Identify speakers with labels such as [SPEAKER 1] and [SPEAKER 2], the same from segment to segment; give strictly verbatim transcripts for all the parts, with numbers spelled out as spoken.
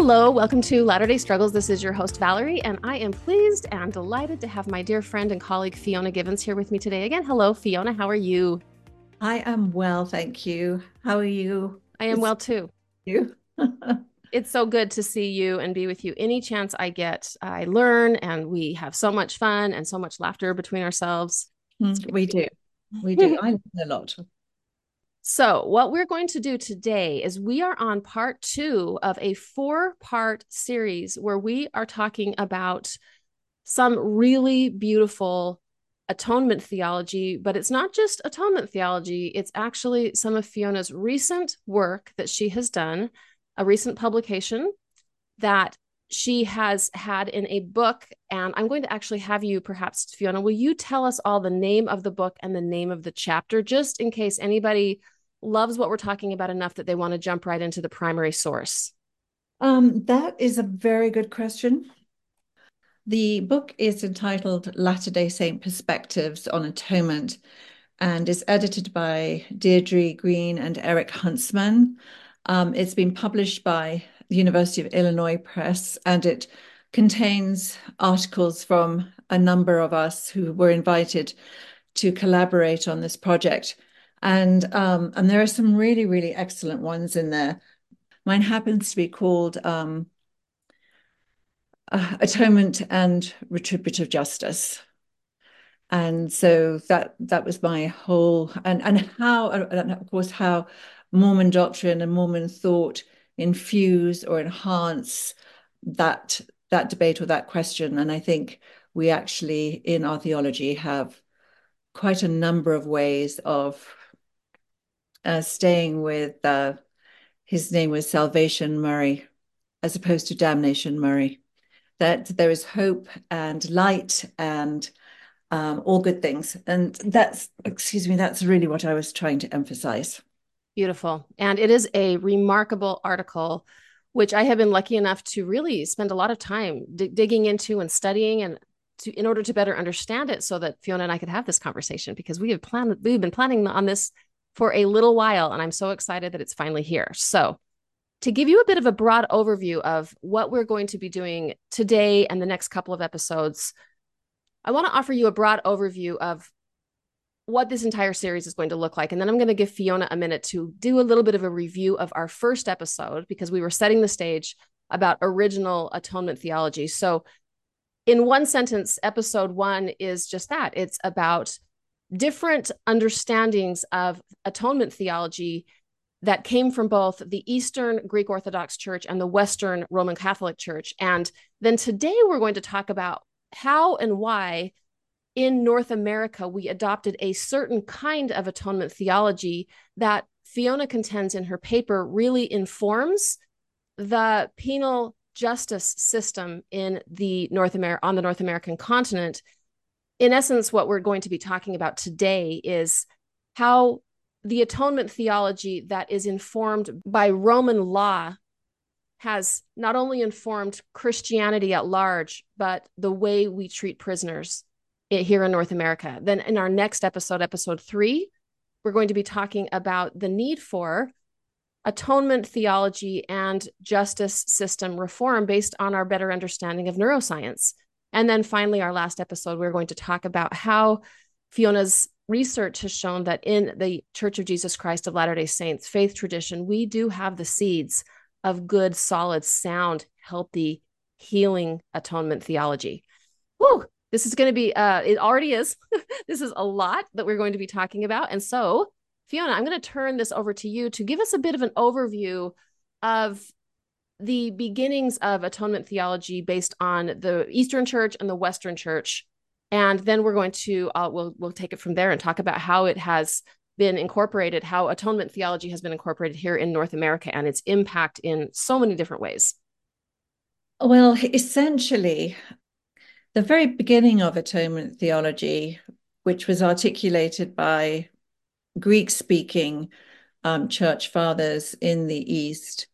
[SPEAKER 1] Hello, welcome to Latter-day Struggles. This is your host, Valerie, and I am pleased and delighted to have my dear friend and colleague, Fiona Givens, here with me today again. Hello, Fiona. How are you?
[SPEAKER 2] I am well, thank you. How are you?
[SPEAKER 1] I am
[SPEAKER 2] It's
[SPEAKER 1] well too.
[SPEAKER 2] you.
[SPEAKER 1] It's so good to see you and be with you. Any chance I get, I learn, and we have so much fun and so much laughter between ourselves. It's
[SPEAKER 2] Mm,
[SPEAKER 1] great
[SPEAKER 2] We
[SPEAKER 1] to
[SPEAKER 2] do. We
[SPEAKER 1] be
[SPEAKER 2] do.
[SPEAKER 1] here.
[SPEAKER 2] I learn a lot.
[SPEAKER 1] So, what we're going to do today is we are on part two of a four part series where we are talking about some really beautiful atonement theology, but it's not just atonement theology, it's actually some of Fiona's recent work that she has done, a recent publication that she has had in a book. And I'm going to actually have you, perhaps, Fiona, will you tell us all the name of the book and the name of the chapter, just in case anybody loves what we're talking about enough that they want to jump right into the primary source?
[SPEAKER 2] Um, that is a very good question. The book is entitled Latter-day Saint Perspectives on Atonement and is edited by Deirdre Green and Eric Huntsman. Um, it's been published by the University of Illinois Press, and it contains articles from a number of us who were invited to collaborate on this project. And um, and there are some really, really excellent ones in there. Mine happens to be called um, uh, Atonement and Retributive Justice. And so that that was my whole and and how and of course how Mormon doctrine and Mormon thought infuse or enhance that that debate or that question. And I think we actually in our theology have quite a number of ways of uh, staying with uh, his name was Salvation Murray as opposed to Damnation Murray. That there is hope and light and um, all good things. And that's, excuse me, that's really what I was trying to emphasize.
[SPEAKER 1] Beautiful. And it is a remarkable article, which I have been lucky enough to really spend a lot of time d- digging into and studying and to, in order to better understand it so that Fiona and I could have this conversation because we have planned, we've been planning on this for a little while. And I'm so excited that it's finally here. So to give you a bit of a broad overview of what we're going to be doing today and the next couple of episodes, I want to offer you a broad overview of what this entire series is going to look like. And then I'm going to give Fiona a minute to do a little bit of a review of our first episode because we were setting the stage about original atonement theology. So, in one sentence, episode one is just that it's about different understandings of atonement theology that came from both the Eastern Greek Orthodox Church and the Western Roman Catholic Church. And then today we're going to talk about how and why in North America, we adopted a certain kind of atonement theology that Fiona contends in her paper really informs the penal justice system in the North America on the North American continent. In essence, what we're going to be talking about today is how the atonement theology that is informed by Roman law has not only informed Christianity at large, but the way we treat prisoners here in North America. Then in our next episode, episode three, we're going to be talking about the need for atonement theology and justice system reform based on our better understanding of neuroscience. And then finally, our last episode, we're going to talk about how Fiona's research has shown that in the Church of Jesus Christ of Latter-day Saints faith tradition, we do have the seeds of good, solid, sound, healthy, healing atonement theology. Woo! This is going to be, uh, it already is. This is a lot that we're going to be talking about. And so, Fiona, I'm going to turn this over to you to give us a bit of an overview of the beginnings of atonement theology based on the Eastern Church and the Western Church. And then we're going to, uh, we'll, we'll take it from there and talk about how it has been incorporated, how atonement theology has been incorporated here in North America and its impact in so many different ways.
[SPEAKER 2] Well, essentially, the very beginning of atonement theology, which was articulated by Greek speaking um, church fathers in the East,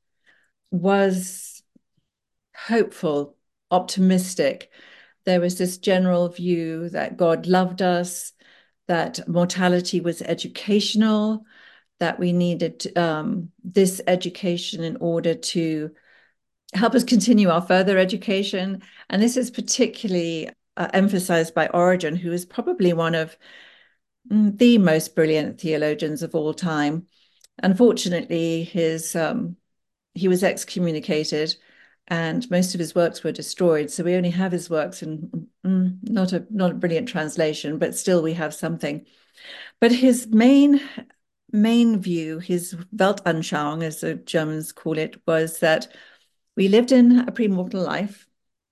[SPEAKER 2] was hopeful, optimistic. There was this general view that God loved us, that mortality was educational, that we needed um, this education in order to help us continue our further education. And this is particularly uh, emphasized by Origen, who is probably one of mm, the most brilliant theologians of all time. Unfortunately, his um, he was excommunicated, and most of his works were destroyed. So we only have his works in mm, not a not a brilliant translation, but still we have something. But his main main view, his Weltanschauung, as the Germans call it, was that we lived in a premortal life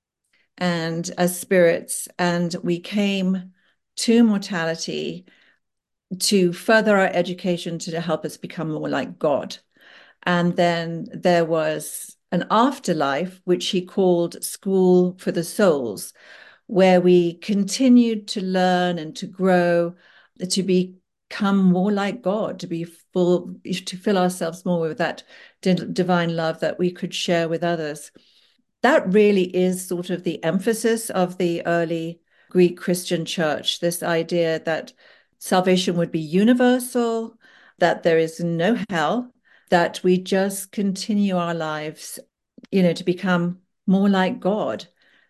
[SPEAKER 2] and as spirits, and we came to mortality to further our education to help us become more like God. And then there was an afterlife, which he called School for the Souls, where we continued to learn and to grow, to become more like God, to be full, to fill ourselves more with that divine love that we could share with others. That really is sort of the emphasis of the early Greek Christian church, this idea that salvation would be universal, that there is no hell, that we just continue our lives, you know, to become more like God.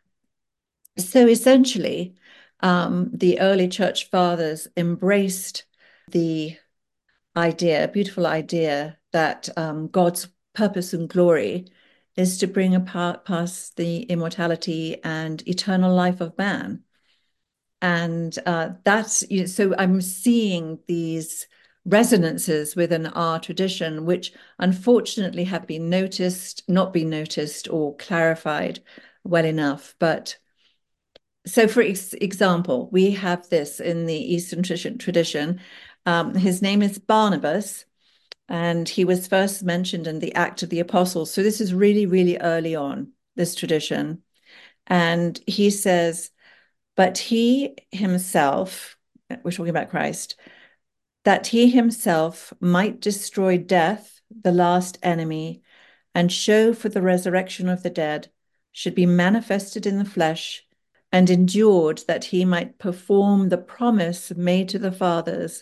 [SPEAKER 2] So essentially, um, the early church fathers embraced the idea, beautiful idea, that um, God's purpose and glory is to bring apart past the immortality and eternal life of man. And uh, that's, you know, so I'm seeing these resonances within our tradition, which unfortunately have been noticed, not been noticed or clarified well enough. But so, for ex example, we have this in the Eastern tradition. Um, his name is Barnabas, and he was first mentioned in the Act of the Apostles. So this is really, really early on, this tradition. And he says, but he himself, we're talking about Christ, that he himself might destroy death, the last enemy, and show for the resurrection of the dead, should be manifested in the flesh, and endured that he might perform the promise made to the fathers,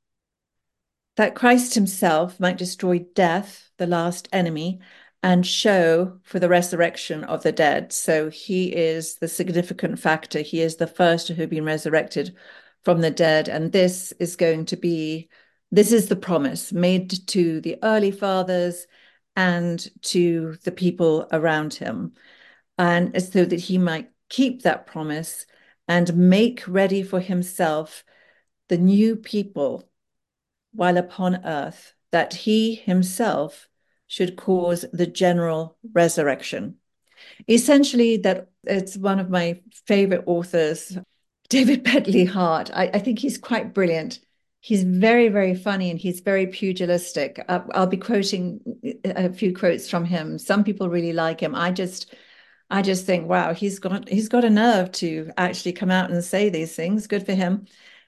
[SPEAKER 2] that Christ himself might destroy death, the last enemy, and show for the resurrection of the dead. So he is the significant factor. He is the first who have been resurrected from the dead. And this is going to be, this is the promise made to the early fathers and to the people around him. And so that he might keep that promise and make ready for himself the new people while upon earth, that he himself should cause the general resurrection. Essentially, that it's one of my favorite authors, David Bentley Hart. I, I think he's quite brilliant. He's very, very funny, and he's very pugilistic. Uh, I'll be quoting a few quotes from him. Some people really like him. I just, I just think, wow, he's got he's got a nerve to actually come out and say these things. Good for him.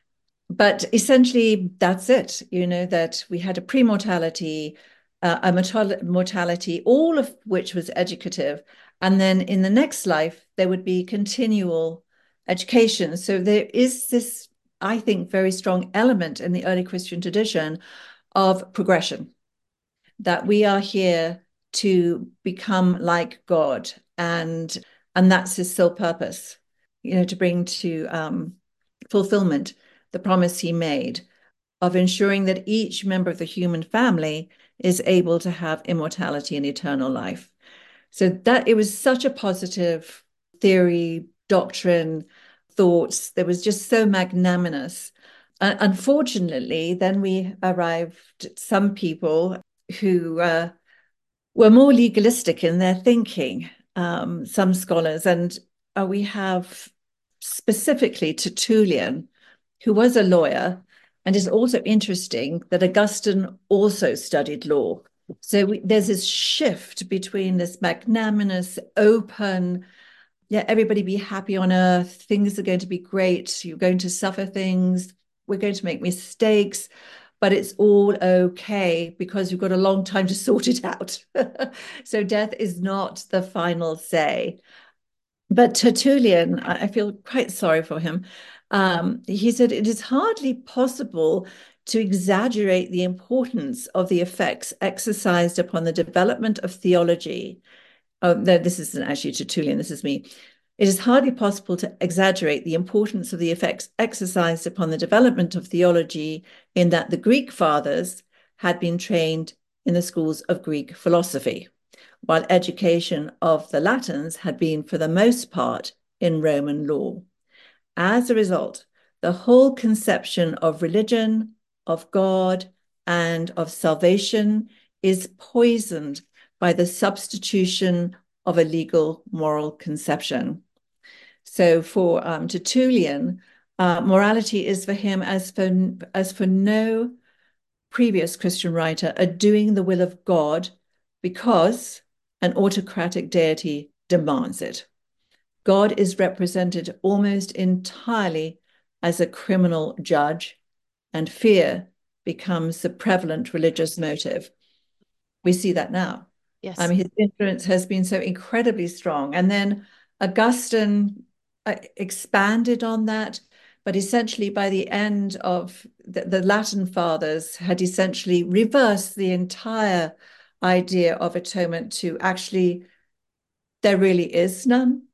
[SPEAKER 2] But essentially, that's it, you know, that we had a pre-mortality, uh, a mortality, all of which was educative. And then in the next life, there would be continual education. So there is this, I think, very strong element in the early Christian tradition of progression, that we are here to become like God. And, and that's his sole purpose, you know, to bring to um, fulfillment the promise he made of ensuring that each member of the human family is able to have immortality and eternal life. So that it was such a positive theory, doctrine, thoughts. That was just so magnanimous. Uh, unfortunately, then we arrived at some people who uh, were more legalistic in their thinking, um, some scholars, and uh, we have specifically Tertullian, who was a lawyer, and it's also interesting that Augustine also studied law. So we, there's this shift between this magnanimous, open, yeah, everybody be happy on earth, things are going to be great, you're going to suffer things, we're going to make mistakes, but it's all okay because you've got a long time to sort it out. So death is not the final say. But Tertullian, I feel quite sorry for him. Um, he said, it is hardly possible to exaggerate the importance of the effects exercised upon the development of theology oh, no, this isn't actually Tertullian, this is me. It is hardly possible to exaggerate the importance of the effects exercised upon the development of theology in that the Greek fathers had been trained in the schools of Greek philosophy, while education of the Latins had been, for the most part, in Roman law. As a result, the whole conception of religion, of God, and of salvation is poisoned by the substitution of a legal moral conception. So for um, Tertullian, uh, morality is for him, as for, as for no previous Christian writer, a doing the will of God because an autocratic deity demands it. God is represented almost entirely as a criminal judge, and fear becomes the prevalent religious motive. We see that now.
[SPEAKER 1] Yes.
[SPEAKER 2] I mean, his influence has been so incredibly strong. And then Augustine uh, expanded on that, but essentially by the end of the, the Latin fathers had essentially reversed the entire idea of atonement to actually, there really is none.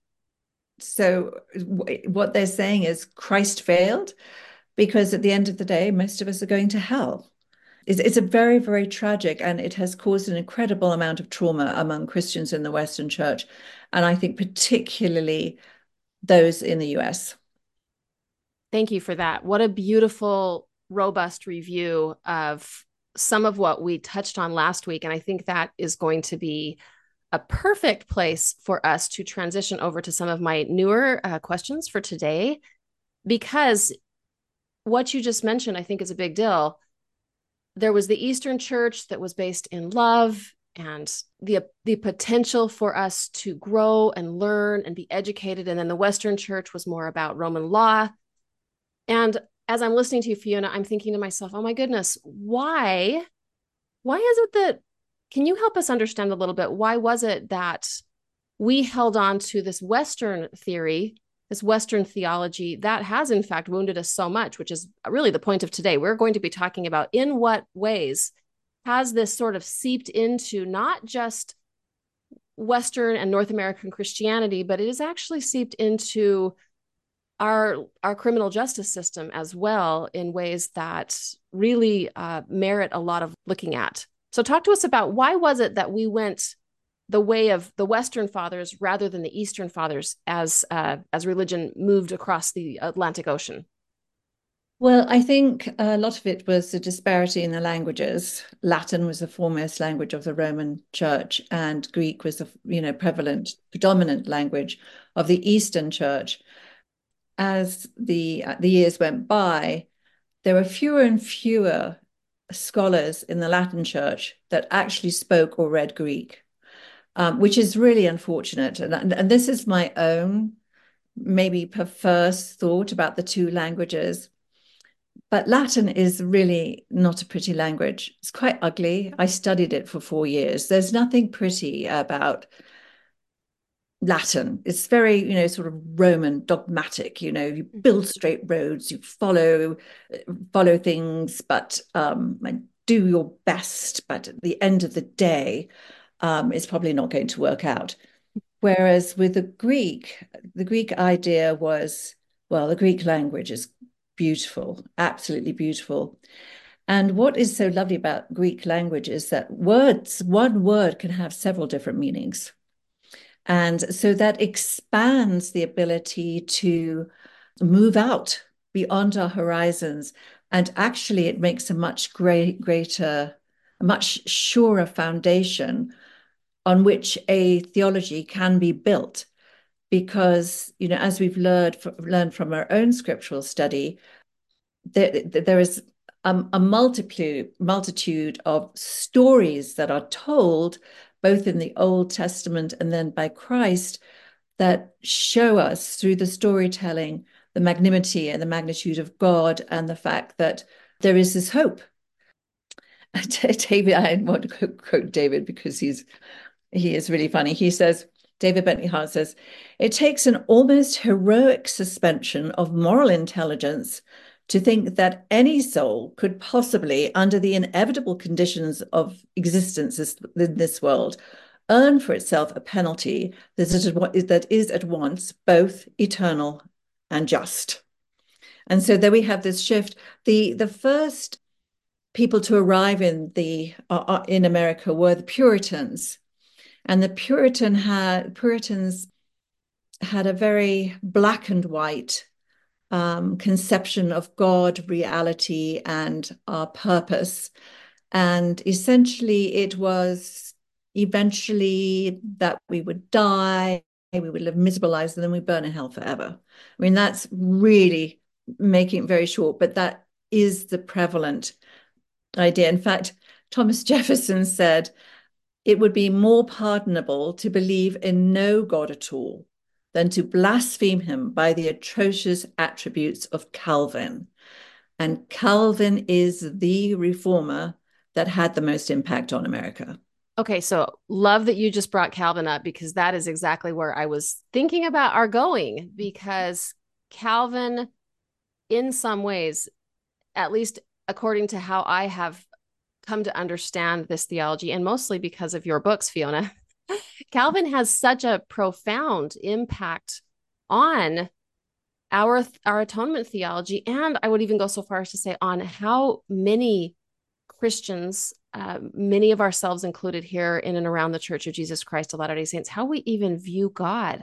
[SPEAKER 2] So what they're saying is Christ failed, because at the end of the day, most of us are going to hell. It's, it's a very, very tragic, and it has caused an incredible amount of trauma among Christians in the Western Church, and I think particularly those in the U S.
[SPEAKER 1] Thank you for that. What a beautiful, robust review of some of what we touched on last week. And I think that is going to be a perfect place for us to transition over to some of my newer uh, questions for today, because what you just mentioned, I think, is a big deal. There was the Eastern Church that was based in love and the, the potential for us to grow and learn and be educated. And then the Western Church was more about Roman law. And as I'm listening to you, Fiona, I'm thinking to myself, oh my goodness, why, why is it that, can you help us understand a little bit? Why was it that we held on to this Western theory, this Western theology that has in fact wounded us so much, which is really the point of today. We're going to be talking about in what ways has this sort of seeped into not just Western and North American Christianity, but it is actually seeped into our our criminal justice system as well in ways that really uh, merit a lot of looking at. So talk to us about, why was it that we went the way of the Western fathers rather than the Eastern fathers as uh, as religion moved across the Atlantic Ocean?
[SPEAKER 2] Well, I think a lot of it was the disparity in the languages. Latin was the foremost language of the Roman Church, and Greek was the, you know, prevalent, predominant language of the Eastern Church. As the the years went by, there were fewer and fewer scholars in the Latin Church that actually spoke or read Greek, um, which is really unfortunate. And, and this is my own maybe perverse thought about the two languages. But Latin is really not a pretty language. It's quite ugly. I studied it for four years. There's nothing pretty about Latin. It's very, you know, sort of Roman, dogmatic. You know, you build straight roads, you follow follow things, but um, do your best. But at the end of the day, um, it's probably not going to work out. Whereas with the Greek, the Greek idea was, well, the Greek language is beautiful, absolutely beautiful. And what is so lovely about Greek language is that words, one word can have several different meanings. And so that expands the ability to move out beyond our horizons. And actually, it makes a much great, greater, a much surer foundation on which a theology can be built. Because, you know, as we've learned, learned from our own scriptural study, there, there is a, a multitude, multitude of stories that are told both in the Old Testament and then by Christ, that show us through the storytelling the magnanimity and the magnitude of God, and the fact that there is this hope. David, I want to quote David because he's he is really funny. He says, David Bentley Hart says, it takes an almost heroic suspension of moral intelligence to think that any soul could possibly, under the inevitable conditions of existence in this world, earn for itself a penalty that is, that is at once both eternal and just. And so there we have this shift. The, the first people to arrive in the uh, in America were the Puritans, and the Puritan had Puritans had a very black and white um, conception of God, reality, and our purpose. And essentially, it was eventually that we would die, we would live miserable lives, and then we burn in hell forever. I mean, that's really making it very short, but that is the prevalent idea. In fact, Thomas Jefferson said it would be more pardonable to believe in no God at all than to blaspheme him by the atrocious attributes of Calvin. And Calvin is the reformer that had the most impact on America.
[SPEAKER 1] Okay, so love that you just brought Calvin up, because that is exactly where I was thinking about our going, because Calvin, in some ways, at least according to how I have come to understand this theology, and mostly because of your books, Fiona, Calvin has such a profound impact on our our atonement theology, and I would even go so far as to say on how many Christians, uh, many of ourselves included here in and around the Church of Jesus Christ of Latter-day Saints, how we even view God.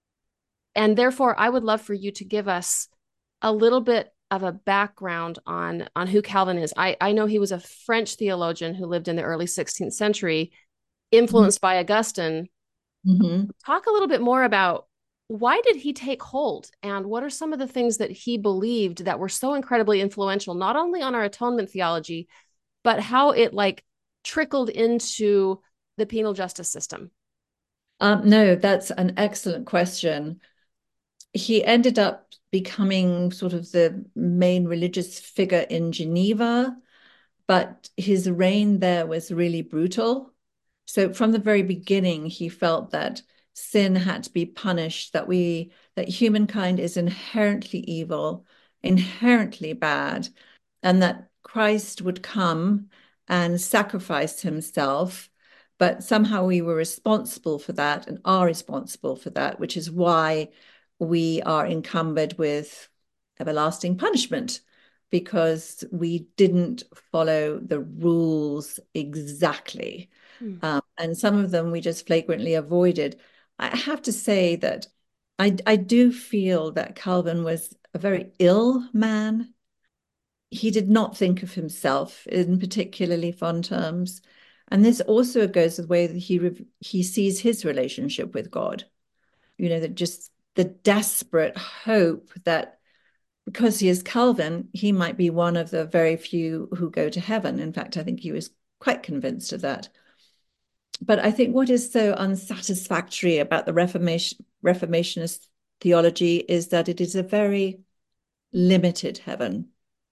[SPEAKER 1] And therefore, I would love for you to give us a little bit of a background on, on who Calvin is. I, I know he was a French theologian who lived in the early sixteenth century, influenced mm-hmm. by Augustine. Mm-hmm. Talk a little bit more about why did he take hold, and what are some of the things that he believed that were so incredibly influential, not only on our atonement theology, but how it like trickled into the penal justice system?
[SPEAKER 2] Um, no, that's an excellent question. He ended up becoming sort of the main religious figure in Geneva, but his reign there was really brutal. So from the very beginning, he felt that sin had to be punished, that we, that humankind is inherently evil, inherently bad, and that Christ would come and sacrifice himself, but somehow we were responsible for that and are responsible for that, which is why we are encumbered with everlasting punishment, because we didn't follow the rules exactly. Mm. Um, and some of them we just flagrantly avoided. I have to say that I, I do feel that Calvin was a very ill man. He did not think of himself in particularly fond terms. And this also goes with the way that he, he sees his relationship with God. You know, that just the desperate hope that because he is Calvin, he might be one of the very few who go to heaven. In fact, I think he was quite convinced of that. But I think what is so unsatisfactory about the Reformation, Reformationist theology is that it is a very limited heaven.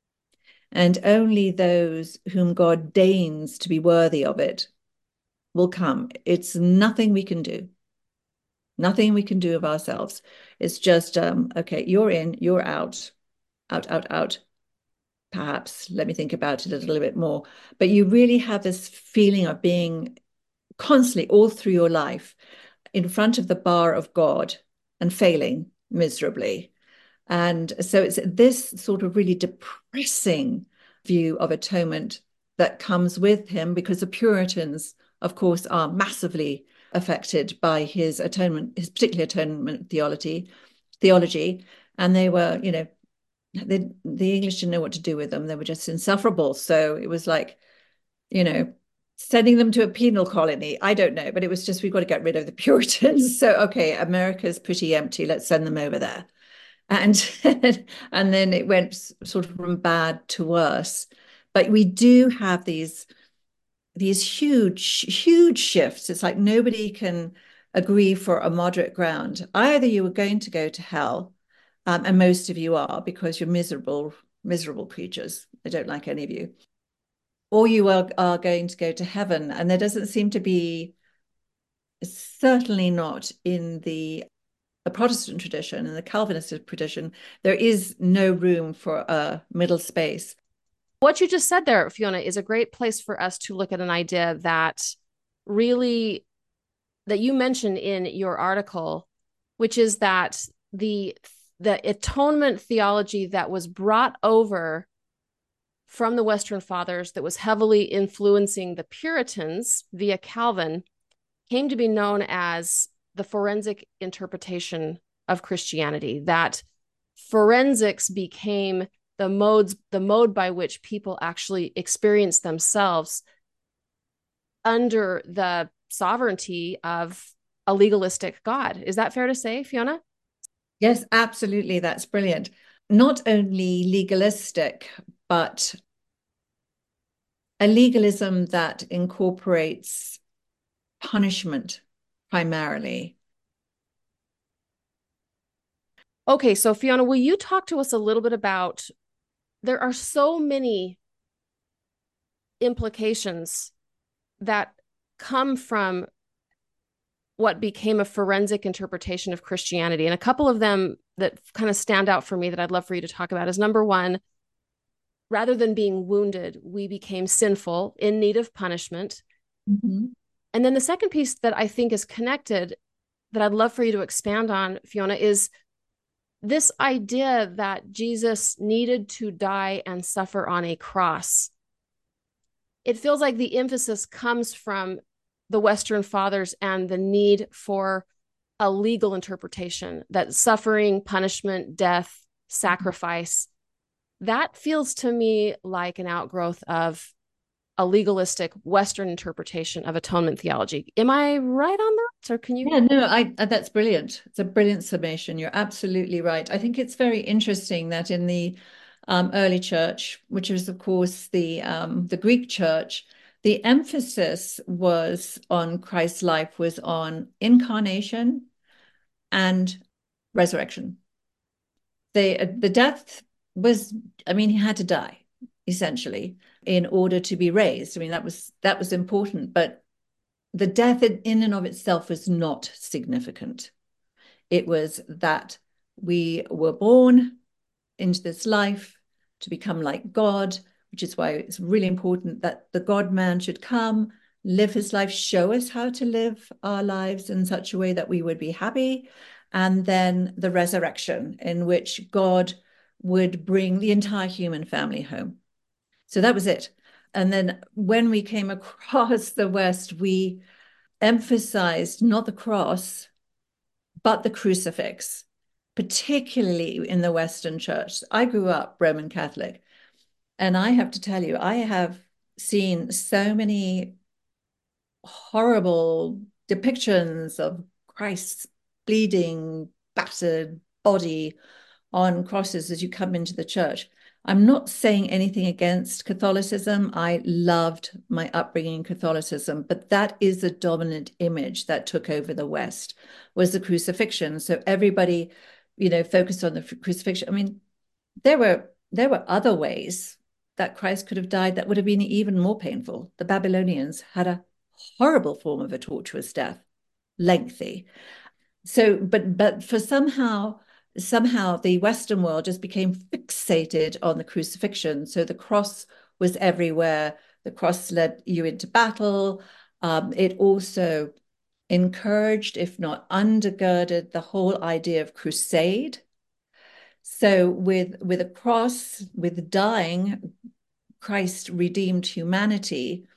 [SPEAKER 2] And only those whom God deigns to be worthy of it will come. It's nothing we can do. Nothing we can do of ourselves. It's just, um, okay, you're in, you're out, out, out, out. Perhaps, let me think about it a little bit more. But you really have this feeling of being constantly, all through your life, in front of the bar of God and failing miserably. And so it's this sort of really depressing view of atonement that comes with him, because the Puritans, of course, are massively affected by his atonement, his particular atonement theology, theology. And they were, you know, they, the English didn't know what to do with them. They were just insufferable. So it was like, you know, sending them to a penal colony. I don't know, but it was just, we've got to get rid of the Puritans. So, okay, America's pretty empty. Let's send them over there. And, and then it went sort of from bad to worse. But we do have these, these huge, huge shifts. It's like nobody can agree for a moderate ground. Either you are going to go to hell, um, and most of you are, because you're miserable, miserable creatures. I don't like any of you. Or you are, are going to go to heaven. And there doesn't seem to be, certainly not in the, the Protestant tradition and the Calvinist tradition, there is no room for a middle space.
[SPEAKER 1] What you just said there, Fiona, is a great place for us to look at an idea that really that you mention in your article, which is that the the atonement theology that was brought over from the Western Fathers, that was heavily influencing the Puritans via Calvin, came to be known as the forensic interpretation of Christianity. That forensics became the modes, the mode by which people actually experience themselves under the sovereignty of a legalistic God. Is that fair to say, Fiona?
[SPEAKER 2] Yes, absolutely. That's brilliant. Not only legalistic, but a legalism that incorporates punishment primarily.
[SPEAKER 1] Okay, so Fiona, will you talk to us a little bit about, there are so many implications that come from what became a forensic interpretation of Christianity. And a couple of them that kind of stand out for me that I'd love for you to talk about is, number one, rather than being wounded, we became sinful, in need of punishment.
[SPEAKER 2] Mm-hmm.
[SPEAKER 1] And then the second piece that I think is connected, that I'd love for you to expand on, Fiona, is this idea that Jesus needed to die and suffer on a cross. It feels like the emphasis comes from the Western Fathers and the need for a legal interpretation, that suffering, punishment, death, sacrifice, that feels to me like an outgrowth of a legalistic Western interpretation of atonement theology. Am I right on that? Or can you?
[SPEAKER 2] Yeah, no, I that's brilliant. It's a brilliant summation. You're absolutely right. I think it's very interesting that in the um, early church, which is of course the um, the Greek church, the emphasis was on Christ's life was on incarnation and resurrection. The the death was, I mean, he had to die essentially in order to be raised. I mean, that was that was important, but the death in and of itself was not significant. It was that we were born into this life to become like God, which is why it's really important that the God-man should come, live his life, show us how to live our lives in such a way that we would be happy. And then the resurrection, in which God would bring the entire human family home. So that was it. And then when we came across the West, we emphasized not the cross, but the crucifix, particularly in the Western church. I grew up Roman Catholic, and I have to tell you, I have seen so many horrible depictions of Christ's bleeding, battered body on crosses as you come into the church. I'm not saying anything against Catholicism. I loved my upbringing in Catholicism, but that is the dominant image that took over the West, was the crucifixion. So everybody, you know, focused on the crucifixion. I mean, there were there were other ways that Christ could have died that would have been even more painful. The Babylonians had a horrible form of a tortuous death, lengthy. So, but but for somehow somehow the Western world just became fixated on the crucifixion. So the cross was everywhere. The cross led you into battle. Um, it also encouraged, if not undergirded, the whole idea of crusade. So with, with a cross, with dying, Christ redeemed humanity.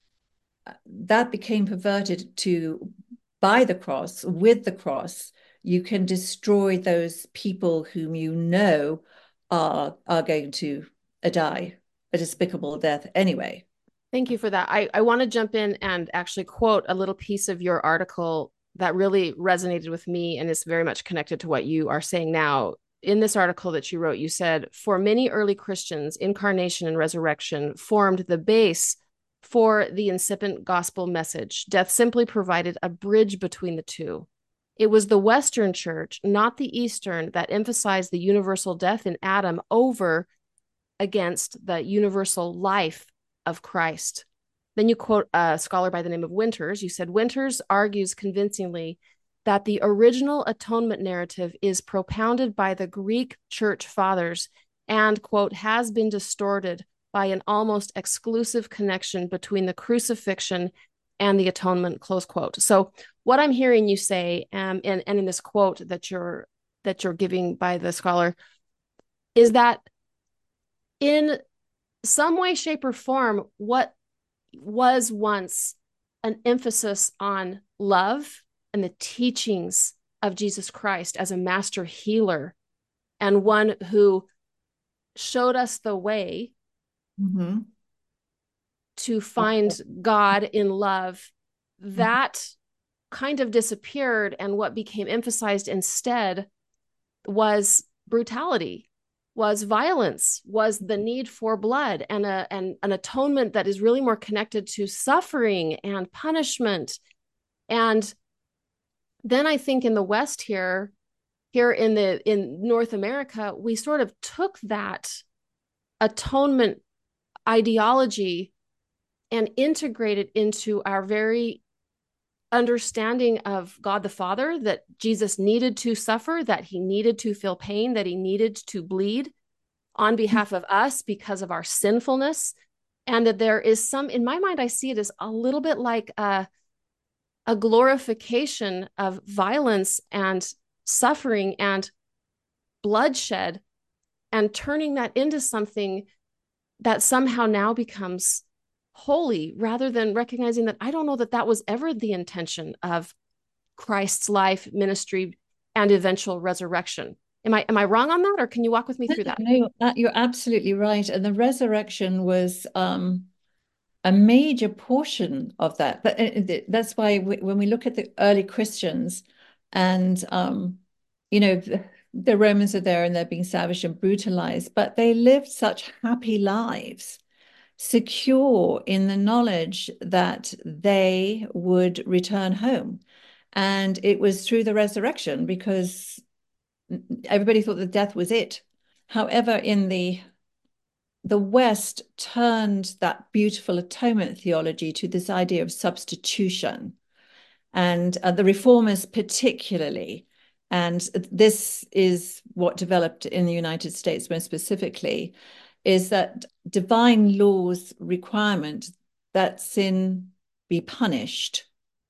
[SPEAKER 2] That became perverted to, by the cross, with the cross, you can destroy those people whom you know are, are going to die a despicable death anyway.
[SPEAKER 1] Thank you for that. I, I want to jump in and actually quote a little piece of your article that really resonated with me and is very much connected to what you are saying now. In this article that you wrote, you said, for many early Christians, incarnation and resurrection formed the base for the incipient gospel message. Death simply provided a bridge between the two. It was the Western church, not the Eastern, that emphasized the universal death in Adam over against the universal life of Christ. Then you quote a scholar by the name of Winters. You said, Winters argues convincingly that the original atonement narrative is propounded by the Greek church fathers and, quote, has been distorted by an almost exclusive connection between the crucifixion and the atonement, close quote. So what I'm hearing you say, um, and, and in this quote that you're that you're giving by the scholar, is that in some way, shape, or form, what was once an emphasis on love and the teachings of Jesus Christ as a master healer and one who showed us the way
[SPEAKER 2] Mm-hmm.
[SPEAKER 1] to find God in love, that kind of disappeared. And what became emphasized instead was brutality, was violence, was the need for blood, and, a, and an atonement that is really more connected to suffering and punishment. And then I think in the West here, here in the in North America, we sort of took that atonement ideology and integrated into our very understanding of God the Father, that Jesus needed to suffer, that he needed to feel pain, that he needed to bleed on behalf of us because of our sinfulness. And that there is some, in my mind, I see it as a little bit like a, a glorification of violence and suffering and bloodshed, and turning that into something that somehow now becomes holy, rather than recognizing that I don't know that that was ever the intention of Christ's life, ministry, and eventual resurrection. Am I am I wrong on that, or can you walk with me through that?
[SPEAKER 2] No, you're absolutely right. And the resurrection was um, a major portion of that. But uh, that's why we, when we look at the early Christians, and um, you know, the, the Romans are there and they're being savage and brutalized, but they lived such happy lives, secure in the knowledge that they would return home. And it was through the resurrection, because everybody thought that death was it. However, in the the West turned that beautiful atonement theology to this idea of substitution, and uh, the reformers particularly. And this is what developed in the United States most specifically, is that divine law's requirement that sin be punished,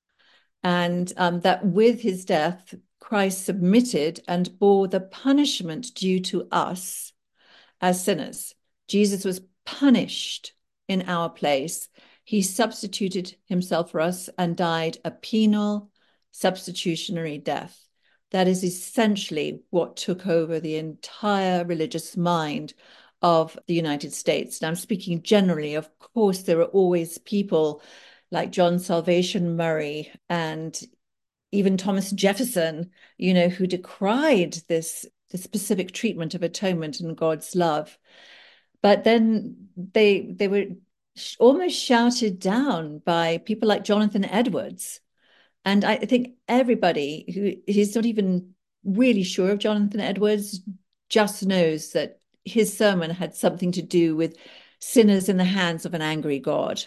[SPEAKER 2] and um, that with his death, Christ submitted and bore the punishment due to us as sinners. Jesus was punished in our place. He substituted himself for us and died a penal, substitutionary death. That is essentially what took over the entire religious mind of the United States. And I'm speaking generally. Of course, there are always people like John Salvation Murray and even Thomas Jefferson, you know, who decried this, this specific treatment of atonement and God's love. But then they they were almost shouted down by people like Jonathan Edwards. And I think everybody who is not even really sure of Jonathan Edwards just knows that his sermon had something to do with sinners in the hands of an angry God.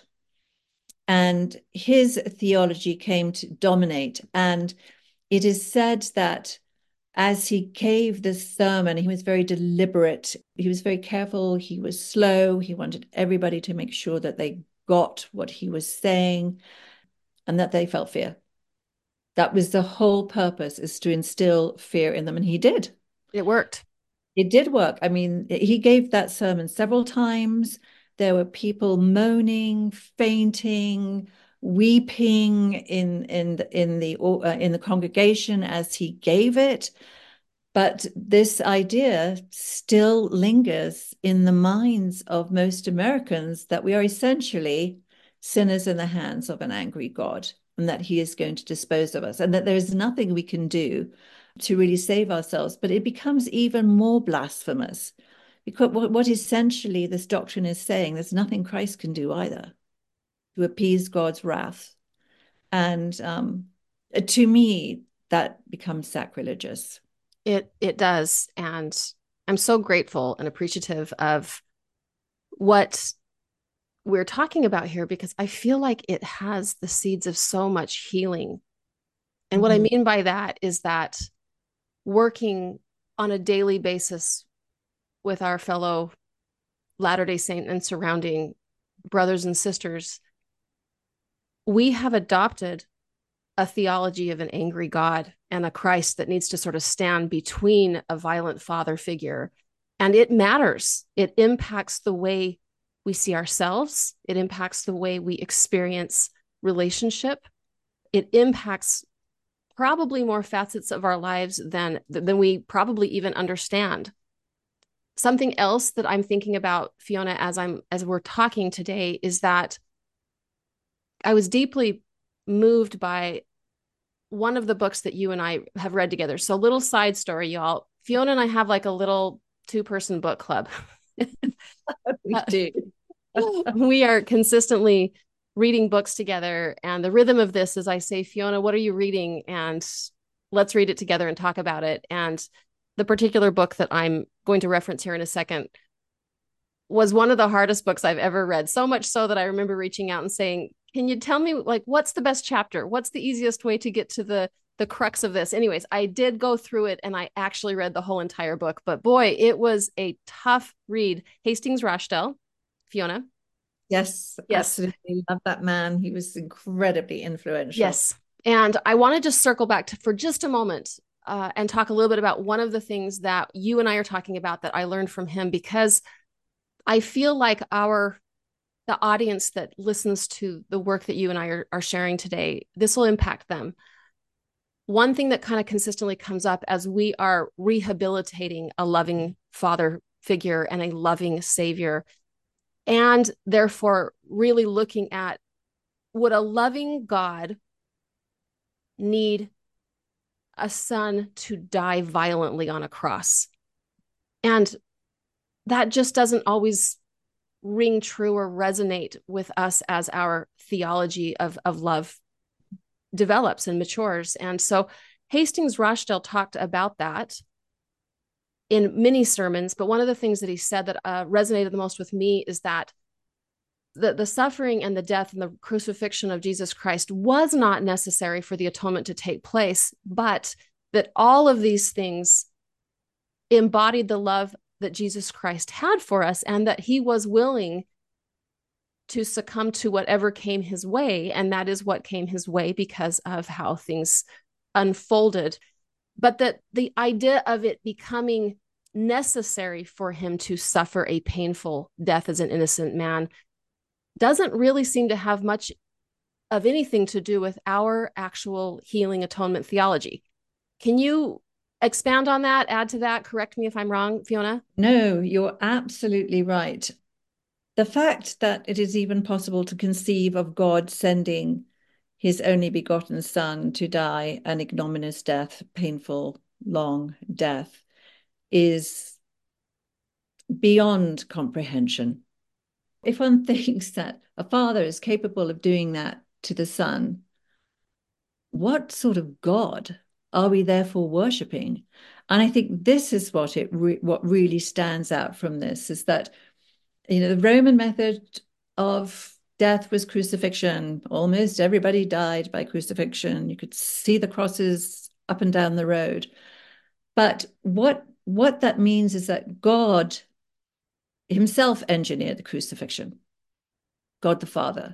[SPEAKER 2] And his theology came to dominate. And it is said that as he gave this sermon, he was very deliberate. He was very careful. He was slow. He wanted everybody to make sure that they got what he was saying and that they felt fear. That was the whole purpose, is to instill fear in them. And he did.
[SPEAKER 1] It worked.
[SPEAKER 2] It did work. I mean, he gave that sermon several times. There were people moaning, fainting, weeping in in in the uh, in the congregation as he gave it. But this idea still lingers in the minds of most Americans that we are essentially sinners in the hands of an angry God, and that he is going to dispose of us, and that there is nothing we can do to really save ourselves. But it becomes even more blasphemous, because what, what essentially this doctrine is saying, there's nothing Christ can do either to appease God's wrath. And um, to me, that becomes sacrilegious.
[SPEAKER 1] It it does. And I'm so grateful and appreciative of what we're talking about here, because I feel like it has the seeds of so much healing. And mm-hmm. what I mean by that is that working on a daily basis with our fellow Latter-day Saint and surrounding brothers and sisters, we have adopted a theology of an angry God and a Christ that needs to sort of stand between a violent father figure. And it matters. It impacts the way we see ourselves. It impacts the way we experience relationship. It impacts probably more facets of our lives than, than we probably even understand. Something else that I'm thinking about, Fiona, as I'm as we're talking today, is that I was deeply moved by one of the books that you and I have read together. So, little side story, y'all. Fiona and I have like a little two-person book club.
[SPEAKER 2] We do.
[SPEAKER 1] We are consistently reading books together. And the rhythm of this is I say, Fiona, what are you reading? And let's read it together and talk about it. And the particular book that I'm going to reference here in a second was one of the hardest books I've ever read. So much so that I remember reaching out and saying, can you tell me, like, what's the best chapter? What's the easiest way to get to the the crux of this? Anyways, I did go through it and I actually read the whole entire book, but boy, it was a tough read. Hastings Rochdale, Fiona.
[SPEAKER 2] Yes,
[SPEAKER 1] Yes.
[SPEAKER 2] absolutely. Love that man. He was incredibly influential.
[SPEAKER 1] Yes. And I want to just circle back to for just a moment uh, and talk a little bit about one of the things that you and I are talking about that I learned from him, because I feel like our the audience that listens to the work that you and I are, are sharing today, this will impact them. One thing that kind of consistently comes up as we are rehabilitating a loving father figure and a loving savior, and therefore really looking at, would a loving God need a son to die violently on a cross? And that just doesn't always ring true or resonate with us as our theology of, of love develops and matures. And so Hastings Rochdale talked about that in many sermons, but one of the things that he said that uh, resonated the most with me is that the, the suffering and the death and the crucifixion of Jesus Christ was not necessary for the atonement to take place, but that all of these things embodied the love that Jesus Christ had for us, and that he was willing to succumb to whatever came his way. And that is what came his way because of how things unfolded. But that the idea of it becoming necessary for him to suffer a painful death as an innocent man doesn't really seem to have much of anything to do with our actual healing atonement theology. Can you expand on that, add to that, correct me if I'm wrong, Fiona?
[SPEAKER 2] No, you're absolutely right. The fact that it is even possible to conceive of God sending his only begotten son to die an ignominious death, painful, long death, is beyond comprehension. If one thinks that a father is capable of doing that to the son, what sort of God are we therefore worshipping? And I think this is what it re what really stands out from this is that, you know, the Roman method of death was crucifixion. Almost everybody died by crucifixion. You could see the crosses up and down the road. But what what that means is that God himself engineered the crucifixion, God the Father,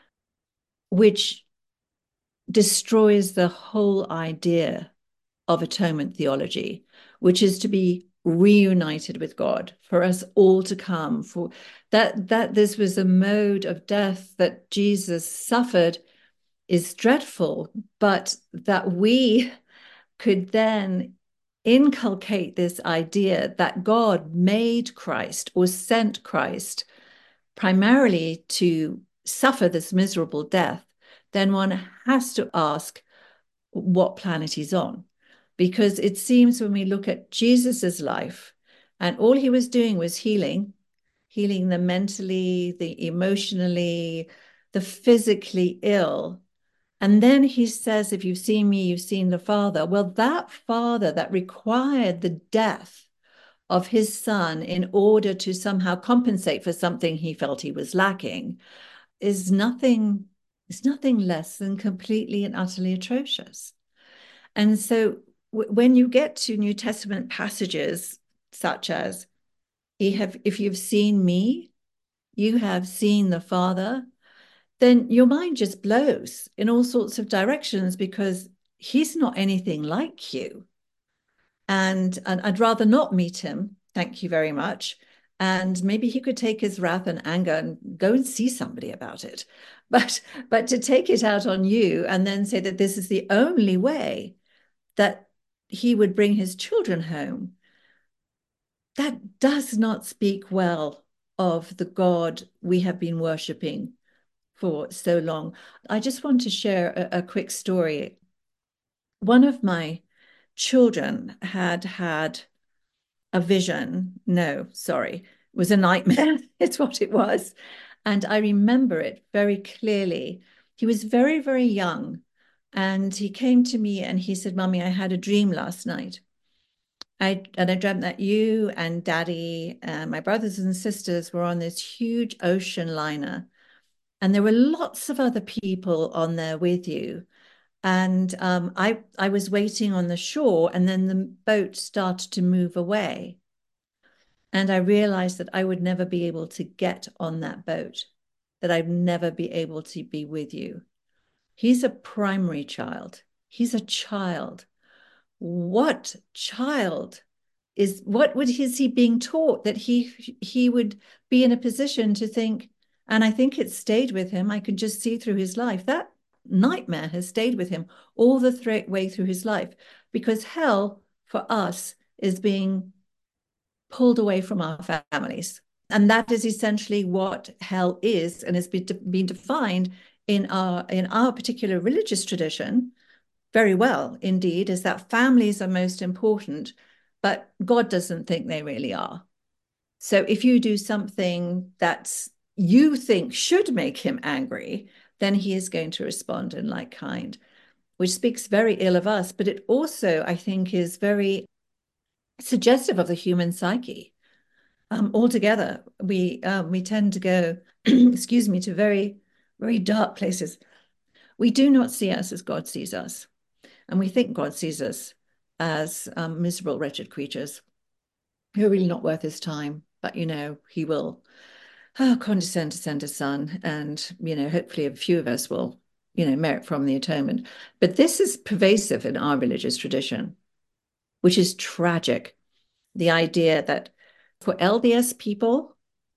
[SPEAKER 2] which destroys the whole idea of atonement theology, which is to be reunited with God, for us all to come, for that that this was a mode of death that Jesus suffered is dreadful, but that we could then inculcate this idea that God made Christ or sent Christ primarily to suffer this miserable death, then one has to ask what planet he's on. Because it seems when we look at Jesus's life, and all he was doing was healing, healing the mentally, the emotionally, the physically ill. And then he says, if you've seen me, you've seen the Father. Well, that Father that required the death of his son in order to somehow compensate for something he felt he was lacking is nothing, is nothing less than completely and utterly atrocious. And so when you get to New Testament passages such as, you have, if you've seen me, you have seen the Father, then your mind just blows in all sorts of directions because he's not anything like you. And, and I'd rather not meet him. Thank you very much. And maybe he could take his wrath and anger and go and see somebody about it. But but to take it out on you and then say that this is the only way that he would bring his children home, that does not speak well of the God we have been worshipping for so long. I just want to share a, a quick story. One of my children had had a vision. No, sorry, it was a nightmare. It's what it was. And I remember it very clearly. He was very, very young. And he came to me and he said, Mummy, I had a dream last night. I and I dreamt that you and Daddy and my brothers and sisters were on this huge ocean liner. And there were lots of other people on there with you. And um, I I was waiting on the shore, and then the boat started to move away. And I realized that I would never be able to get on that boat, that I'd never be able to be with you. He's a primary child. He's a child. What child is, what would is he being taught that he he would be in a position to think, and I think it stayed with him. I can just see through his life. That nightmare has stayed with him all the th- way through his life, because hell for us is being pulled away from our families. And that is essentially what hell is, and has been, been defined in our in our particular religious tradition very well indeed, is that families are most important, but God doesn't think they really are. So if you do something that you think should make him angry, then he is going to respond in like kind, which speaks very ill of us, but it also, I think, is very suggestive of the human psyche. Um, altogether, we um, we tend to go, excuse me, to very, very dark places. We do not see us as God sees us. And we think God sees us as um, miserable, wretched creatures who are really not worth his time. But, you know, he will oh, condescend to send his son. And, you know, hopefully a few of us will, you know, merit from the atonement. But this is pervasive in our religious tradition, which is tragic. The idea that for L D S people,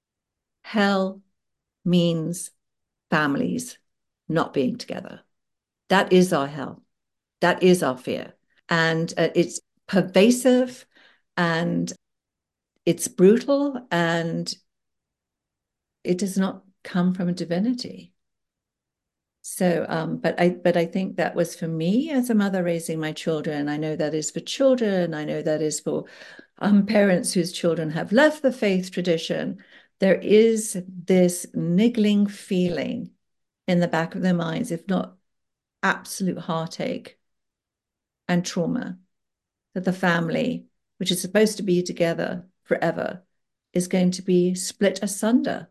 [SPEAKER 2] hell means families not being together. That is our hell. That is our fear. And uh, it's pervasive and it's brutal, and it does not come from a divinity. So, um, but I, but I think that was for me as a mother raising my children. I know that is for children. I know that is for um, parents whose children have left the faith tradition. There is this niggling feeling in the back of their minds, if not absolute heartache and trauma, that the family, which is supposed to be together forever, is going to be split asunder.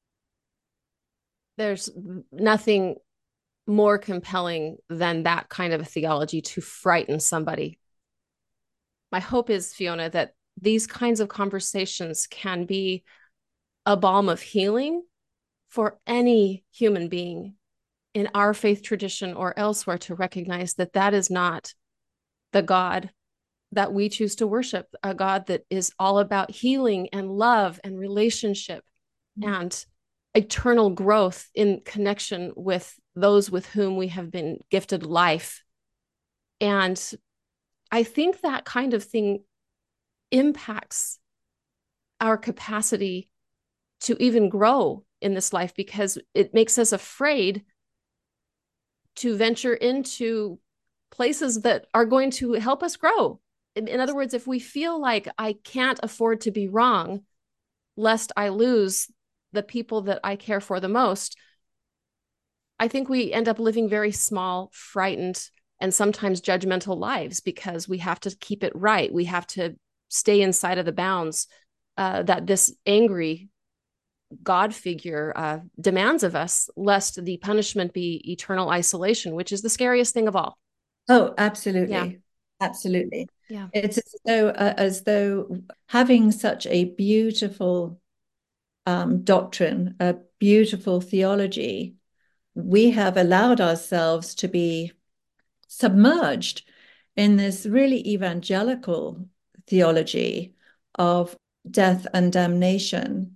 [SPEAKER 1] There's nothing more compelling than that kind of a theology to frighten somebody. My hope is, Fiona, that these kinds of conversations can be a balm of healing for any human being in our faith tradition or elsewhere, to recognize that that is not the God that we choose to worship, a God that is all about healing and love and relationship and eternal growth in connection with those with whom we have been gifted life. And I think that kind of thing impacts our capacity to even grow in this life, because it makes us afraid to venture into places that are going to help us grow. In, in other words, if we feel like I can't afford to be wrong, lest I lose the people that I care for the most, I think we end up living very small, frightened, and sometimes judgmental lives, because we have to keep it right. We have to stay inside of the bounds uh, that this angry God figure uh, demands of us, lest the punishment be eternal isolation, which is the scariest thing of all.
[SPEAKER 2] Oh, absolutely.
[SPEAKER 1] Yeah.
[SPEAKER 2] Absolutely.
[SPEAKER 1] Yeah.
[SPEAKER 2] It's as though, uh, as though having such a beautiful um, doctrine, a beautiful theology, we have allowed ourselves to be submerged in this really evangelical theology of death and damnation.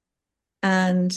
[SPEAKER 2] And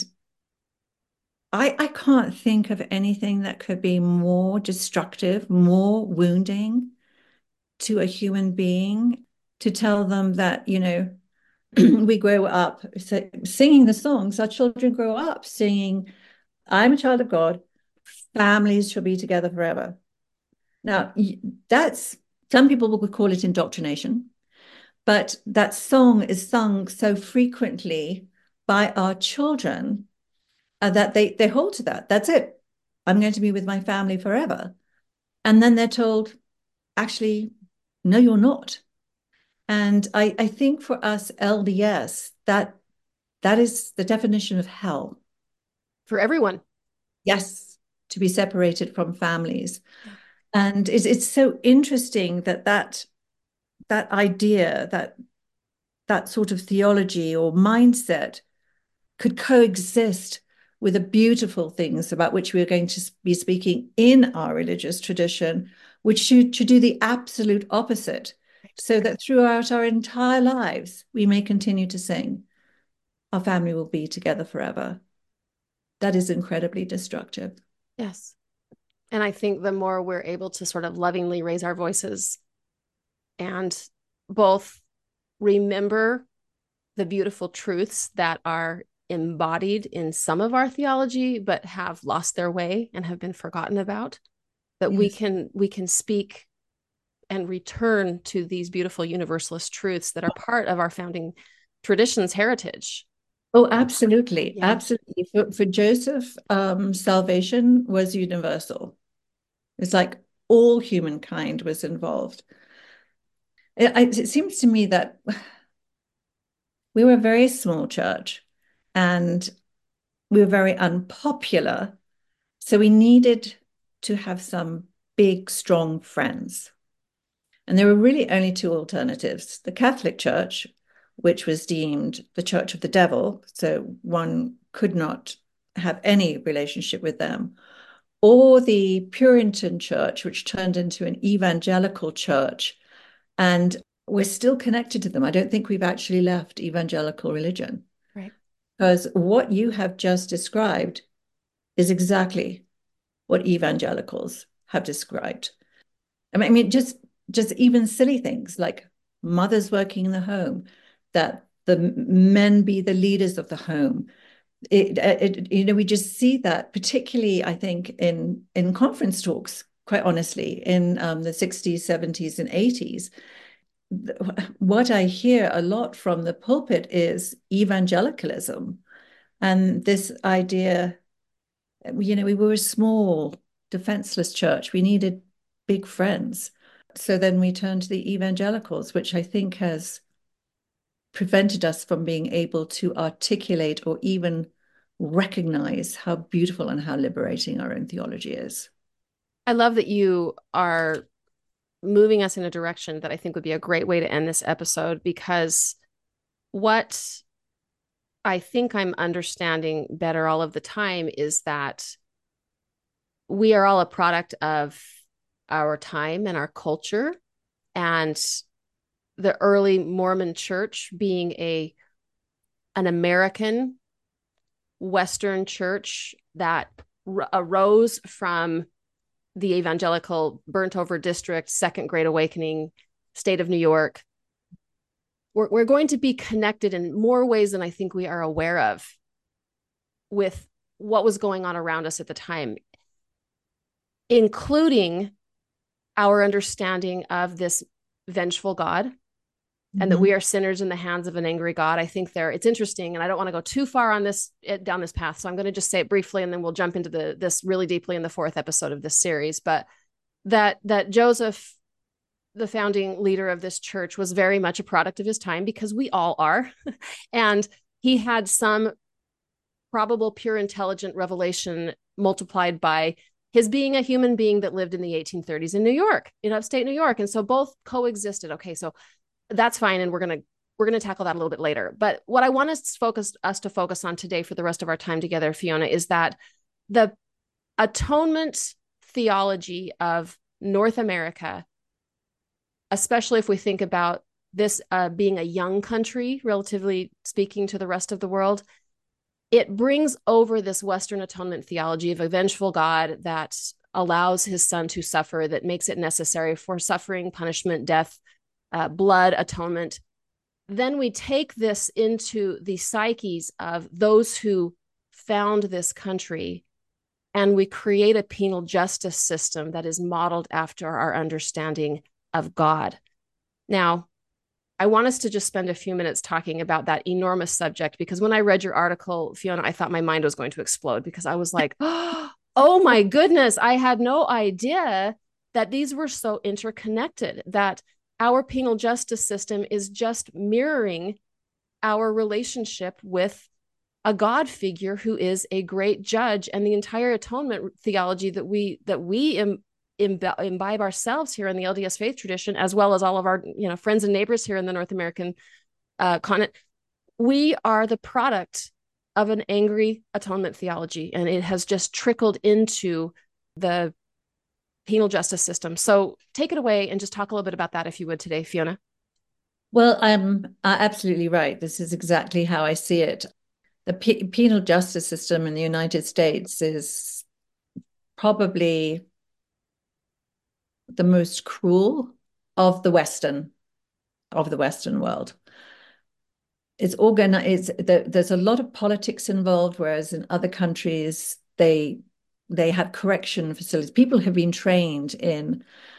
[SPEAKER 2] I, I can't think of anything that could be more destructive, more wounding to a human being, to tell them that, you know, we grow up so, singing the songs. Our children grow up singing, I'm a child of God, families shall be together forever. Now, that's, some people would call it indoctrination, but that song is sung so frequently by our children uh, that they, they hold to that. That's it. I'm going to be with my family forever. And then they're told, actually, no, you're not. And I, I think for us L D S, that that is the definition of hell.
[SPEAKER 1] For everyone.
[SPEAKER 2] Yes, to be separated from families. Yeah. And it's, it's so interesting that that, that idea, that that sort of theology or mindset could coexist with the beautiful things about which we are going to be speaking in our religious tradition, which should, should do the absolute opposite, so that throughout our entire lives, we may continue to sing, our family will be together forever. That is incredibly destructive.
[SPEAKER 1] Yes. And I think the more we're able to sort of lovingly raise our voices and both remember the beautiful truths that are embodied in some of our theology, but have lost their way and have been forgotten about, that yes. we can we can speak and return to these beautiful universalist truths that are part of our founding tradition's heritage.
[SPEAKER 2] Oh, absolutely.
[SPEAKER 1] Yeah.
[SPEAKER 2] Absolutely. For, for Joseph, um, salvation was universal. It's like all humankind was involved. It, it seems to me that we were a very small church and we were very unpopular. So we needed to have some big, strong friends. And there were really only two alternatives: the Catholic Church, which was deemed the church of the devil, so one could not have any relationship with them, or the Puritan Church, which turned into an evangelical church. And we're still connected to them. I don't think we've actually left evangelical religion.
[SPEAKER 1] Right.
[SPEAKER 2] Because what you have just described is exactly what evangelicals have described. I mean, I mean, just just even silly things like mothers working in the home, that the men be the leaders of the home. It, it, you know, we just see that, particularly, I think, in in conference talks, quite honestly, in um, the sixties, seventies, and eighties. What I hear a lot from the pulpit is evangelicalism and this idea, you know, we were a small, defenseless church. We needed big friends. So then we turned to the evangelicals, which I think has prevented us from being able to articulate or even recognize how beautiful and how liberating our own theology is.
[SPEAKER 1] I love that you are moving us in a direction that I think would be a great way to end this episode, because what I think I'm understanding better all of the time is that we are all a product of our time and our culture, and the early Mormon church being a an American Western church that r- arose from the evangelical burnt over district, Second Great Awakening, state of New York. We're, we're going to be connected in more ways than I think we are aware of with what was going on around us at the time, including our understanding of this vengeful God, and mm-hmm. that we are sinners in the hands of an angry God. I think there, it's interesting, and I don't want to go too far on this down this path, so I'm going to just say it briefly, and then we'll jump into the this really deeply in the fourth episode of this series. But that that Joseph, the founding leader of this church, was very much a product of his time, because we all are, and he had some probable pure intelligent revelation multiplied by his being a human being that lived in the eighteen thirties in New York, in upstate New York, and so both coexisted. Okay, so that's fine, and we're gonna we're gonna tackle that a little bit later. But what I want us to focus us to focus on today for the rest of our time together, Fiona, is that the atonement theology of North America, especially if we think about this uh, being a young country, relatively speaking to the rest of the world, it brings over this Western atonement theology of a vengeful God that allows his son to suffer, that makes it necessary for suffering, punishment, death, uh, blood, atonement. Then we take this into the psyches of those who found this country, and we create a penal justice system that is modeled after our understanding of God. Now, I want us to just spend a few minutes talking about that enormous subject, because when I read your article, Fiona, I thought my mind was going to explode, because I was like, oh my goodness, I had no idea that these were so interconnected, that our penal justice system is just mirroring our relationship with a God figure who is a great judge, and the entire atonement theology that we that we Im- imb- imbibe ourselves here in the L D S faith tradition, as well as all of our you know friends and neighbors here in the North American uh, continent. We are the product of an angry atonement theology, and it has just trickled into the penal justice system. So take it away and just talk a little bit about that, if you would, today, Fiona.
[SPEAKER 2] Well, I'm uh, absolutely right. This is exactly how I see it. The P- penal justice system in the United States is probably the most cruel of the Western of the Western world. It's organized. It's, there's a lot of politics involved, whereas in other countries they they have correction facilities. People have been trained in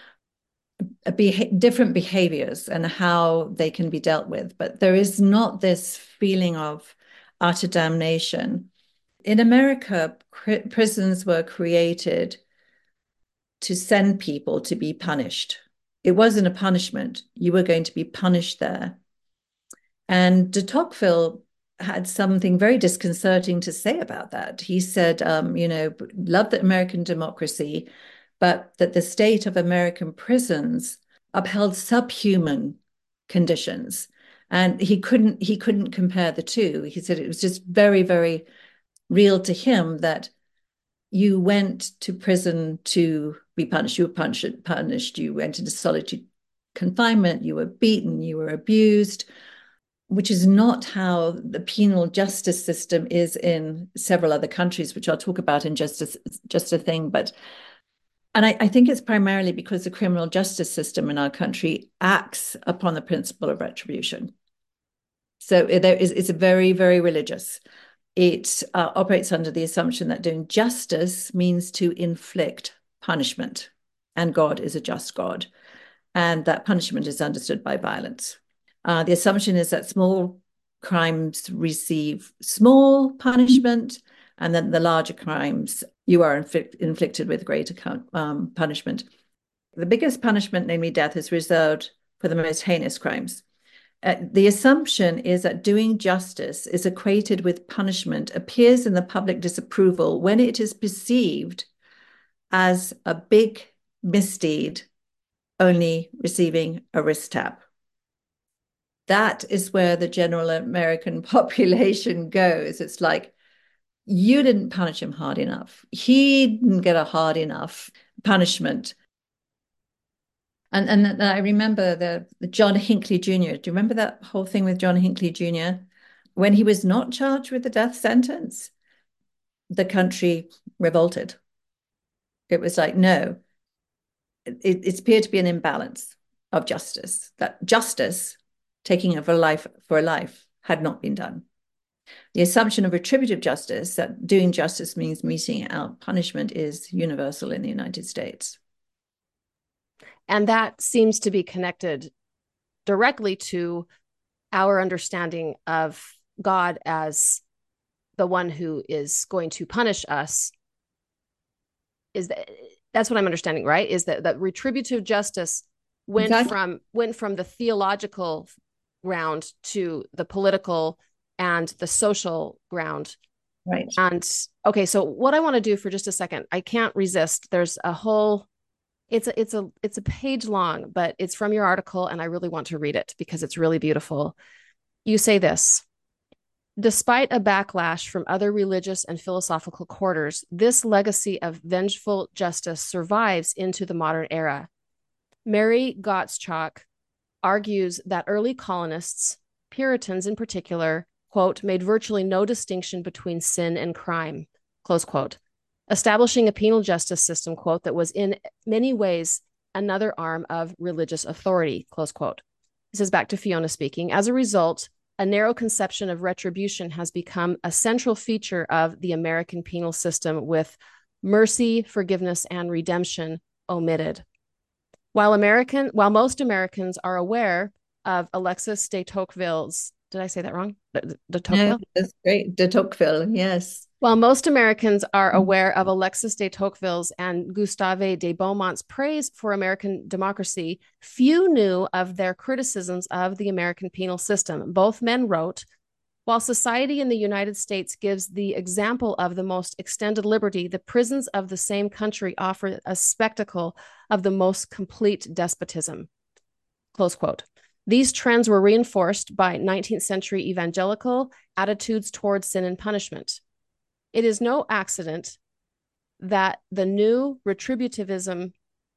[SPEAKER 2] Beha- different behaviors and how they can be dealt with, but there is not this feeling of utter damnation. In America, prisons were created to send people to be punished. It wasn't a punishment. You were going to be punished there. And de Tocqueville had something very disconcerting to say about that. He said, um, you know, love the American democracy, but that the state of American prisons upheld subhuman conditions. And he couldn't he couldn't compare the two. He said it was just very, very real to him that you went to prison to be punished. You were punished, punished. You went into solitary confinement. You were beaten. You were abused, which is not how the penal justice system is in several other countries, which I'll talk about in just a, just a thing. But and I, I think it's primarily because the criminal justice system in our country acts upon the principle of retribution. So there is it's a very, very religious. It uh, operates under the assumption that doing justice means to inflict punishment, and God is a just God, and that punishment is understood by violence. Uh, the assumption is that small crimes receive small punishment, and then the larger crimes you are inflict, inflicted with greater um, punishment. The biggest punishment, namely death, is reserved for the most heinous crimes. Uh, the assumption is that doing justice is equated with punishment, appears in the public disapproval when it is perceived as a big misdeed, only receiving a wrist tap. That is where the general American population goes. It's like, you didn't punish him hard enough. He didn't get a hard enough punishment. And, and I remember the, the John Hinckley Junior Do you remember that whole thing with John Hinckley Junior? When he was not charged with the death sentence, the country revolted. It was like, no, it, it appeared to be an imbalance of justice, that justice, taking of a life for a life, had not been done. The assumption of retributive justice, that doing justice means meting out punishment, is universal in the United States.
[SPEAKER 1] And that seems to be connected directly to our understanding of God as the one who is going to punish us. Is that that's what I'm understanding, right? Is that that retributive justice went exactly. from went from the theological ground to the political and the social ground.
[SPEAKER 2] Right.
[SPEAKER 1] And okay, so what I want to do for just a second, I can't resist. There's a whole It's a it's a it's a page long, but it's from your article, and I really want to read it because it's really beautiful. You say this: Despite a backlash from other religious and philosophical quarters, this legacy of vengeful justice survives into the modern era. Mary Gottschalk argues that early colonists, Puritans in particular, quote, made virtually no distinction between sin and crime, close quote, establishing a penal justice system, quote, that was in many ways another arm of religious authority, close quote. This is back to Fiona speaking. As a result, a narrow conception of retribution has become a central feature of the American penal system, with mercy, forgiveness, and redemption omitted. While American, while most Americans are aware of Alexis de Tocqueville's, did I say that wrong? De, de
[SPEAKER 2] No,
[SPEAKER 1] Tocqueville?
[SPEAKER 2] that's great. De Tocqueville, yes.
[SPEAKER 1] While most Americans are aware of Alexis de Tocqueville's and Gustave de Beaumont's praise for American democracy, few knew of their criticisms of the American penal system. Both men wrote, while society in the United States gives the example of the most extended liberty, the prisons of the same country offer a spectacle of the most complete despotism. Close quote. These trends were reinforced by nineteenth century evangelical attitudes towards sin and punishment. It is no accident that the new retributivism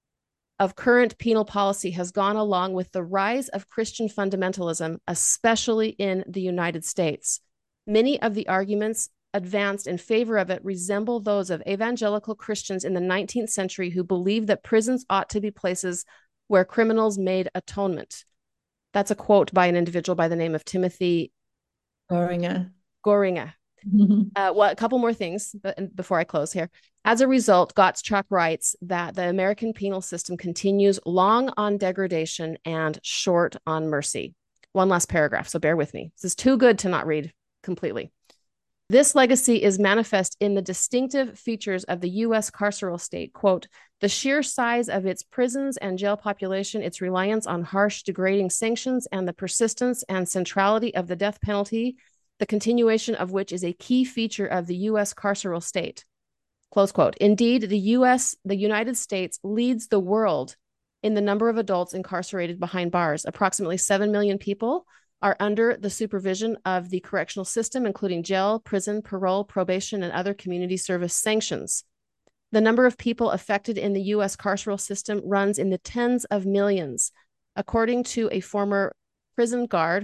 [SPEAKER 1] of current penal policy has gone along with the rise of Christian fundamentalism, especially in the United States. Many of the arguments advanced in favor of it resemble those of evangelical Christians in the nineteenth century who believed that prisons ought to be places where criminals made atonement. That's a quote by an individual by the name of Timothy
[SPEAKER 2] Goeringer.
[SPEAKER 1] Goeringer. Uh, well, a couple more things before I close here. As a result, Gottschalk writes that the American penal system continues long on degradation and short on mercy. One last paragraph, so bear with me. This is too good to not read completely. This legacy is manifest in the distinctive features of the U S carceral state, quote, the sheer size of its prisons and jail population, its reliance on harsh, degrading sanctions, and the persistence and centrality of the death penalty, the continuation of which is a key feature of the U S carceral state, close quote. Indeed, the U S, the United States leads the world in the number of adults incarcerated behind bars. Approximately seven million people are under the supervision of the correctional system, including jail, prison, parole, probation, and other community service sanctions. The number of people affected in the U S carceral system runs in the tens of millions. According to a former prison guard,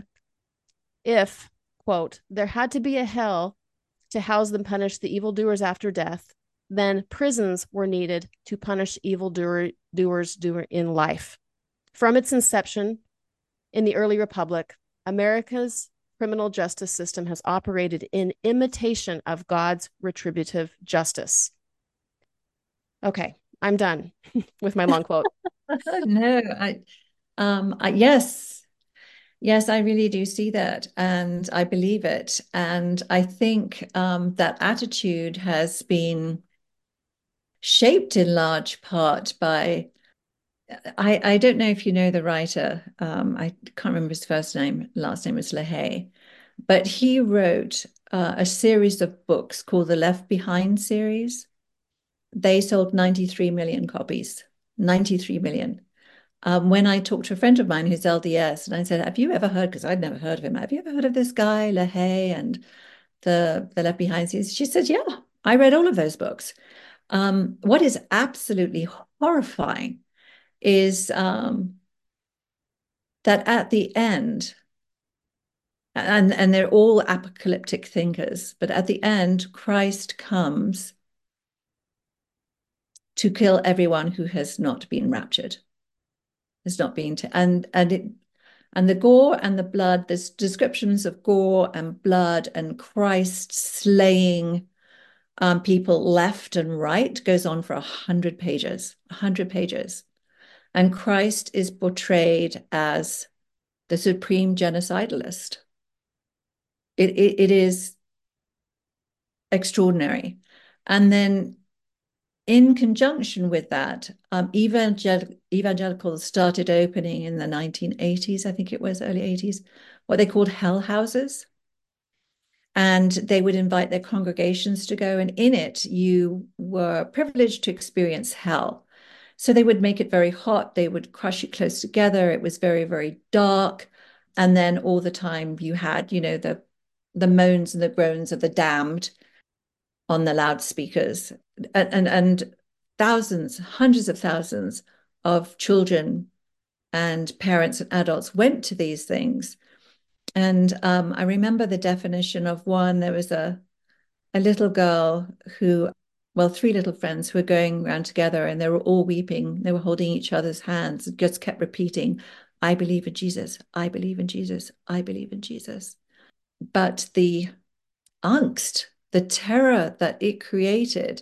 [SPEAKER 1] if, quote, there had to be a hell to house and punish the evildoers after death, then prisons were needed to punish evildoers in life. From its inception in the early republic, America's criminal justice system has operated in imitation of God's retributive justice. Okay, I'm done with my long quote.
[SPEAKER 2] No, I, um, I, yes, yes, I really do see that, and I believe it. And I think um, that attitude has been shaped in large part by, I, I don't know if you know the writer, um, I can't remember his first name, last name was LaHaye, but he wrote uh, a series of books called the Left Behind series. They sold ninety-three million copies, ninety-three million. Um, when I talked to a friend of mine who's L D S, and I said, have you ever heard, because I'd never heard of him, have you ever heard of this guy, LaHaye, and the, the Left Behind series? She said, yeah, I read all of those books. Um, what is absolutely horrifying is um, that at the end, and, and they're all apocalyptic thinkers, but at the end, Christ comes to kill everyone who has not been raptured, has not been, to, and and it, and the gore and the blood. There's descriptions of gore and blood and Christ slaying um, people left and right. Goes on for a hundred pages, a hundred pages, and Christ is portrayed as the supreme genocidalist. It it, it is extraordinary, and then, in conjunction with that, um, evangel evangelicals started opening in the nineteen eighties, I think it was, early eighties, what they called hell houses. And they would invite their congregations to go. And in it, you were privileged to experience hell. So they would make it very hot. They would crush you close together. It was very, very dark. And then all the time you had, you know, the the moans and the groans of the damned on the loudspeakers. And, and, and thousands, hundreds of thousands of children and parents and adults went to these things. And um, I remember the definition of one. There was a, a little girl who, well, three little friends who were going around together, and they were all weeping. They were holding each other's hands and just kept repeating, I believe in Jesus. I believe in Jesus. I believe in Jesus. But the angst, the terror that it created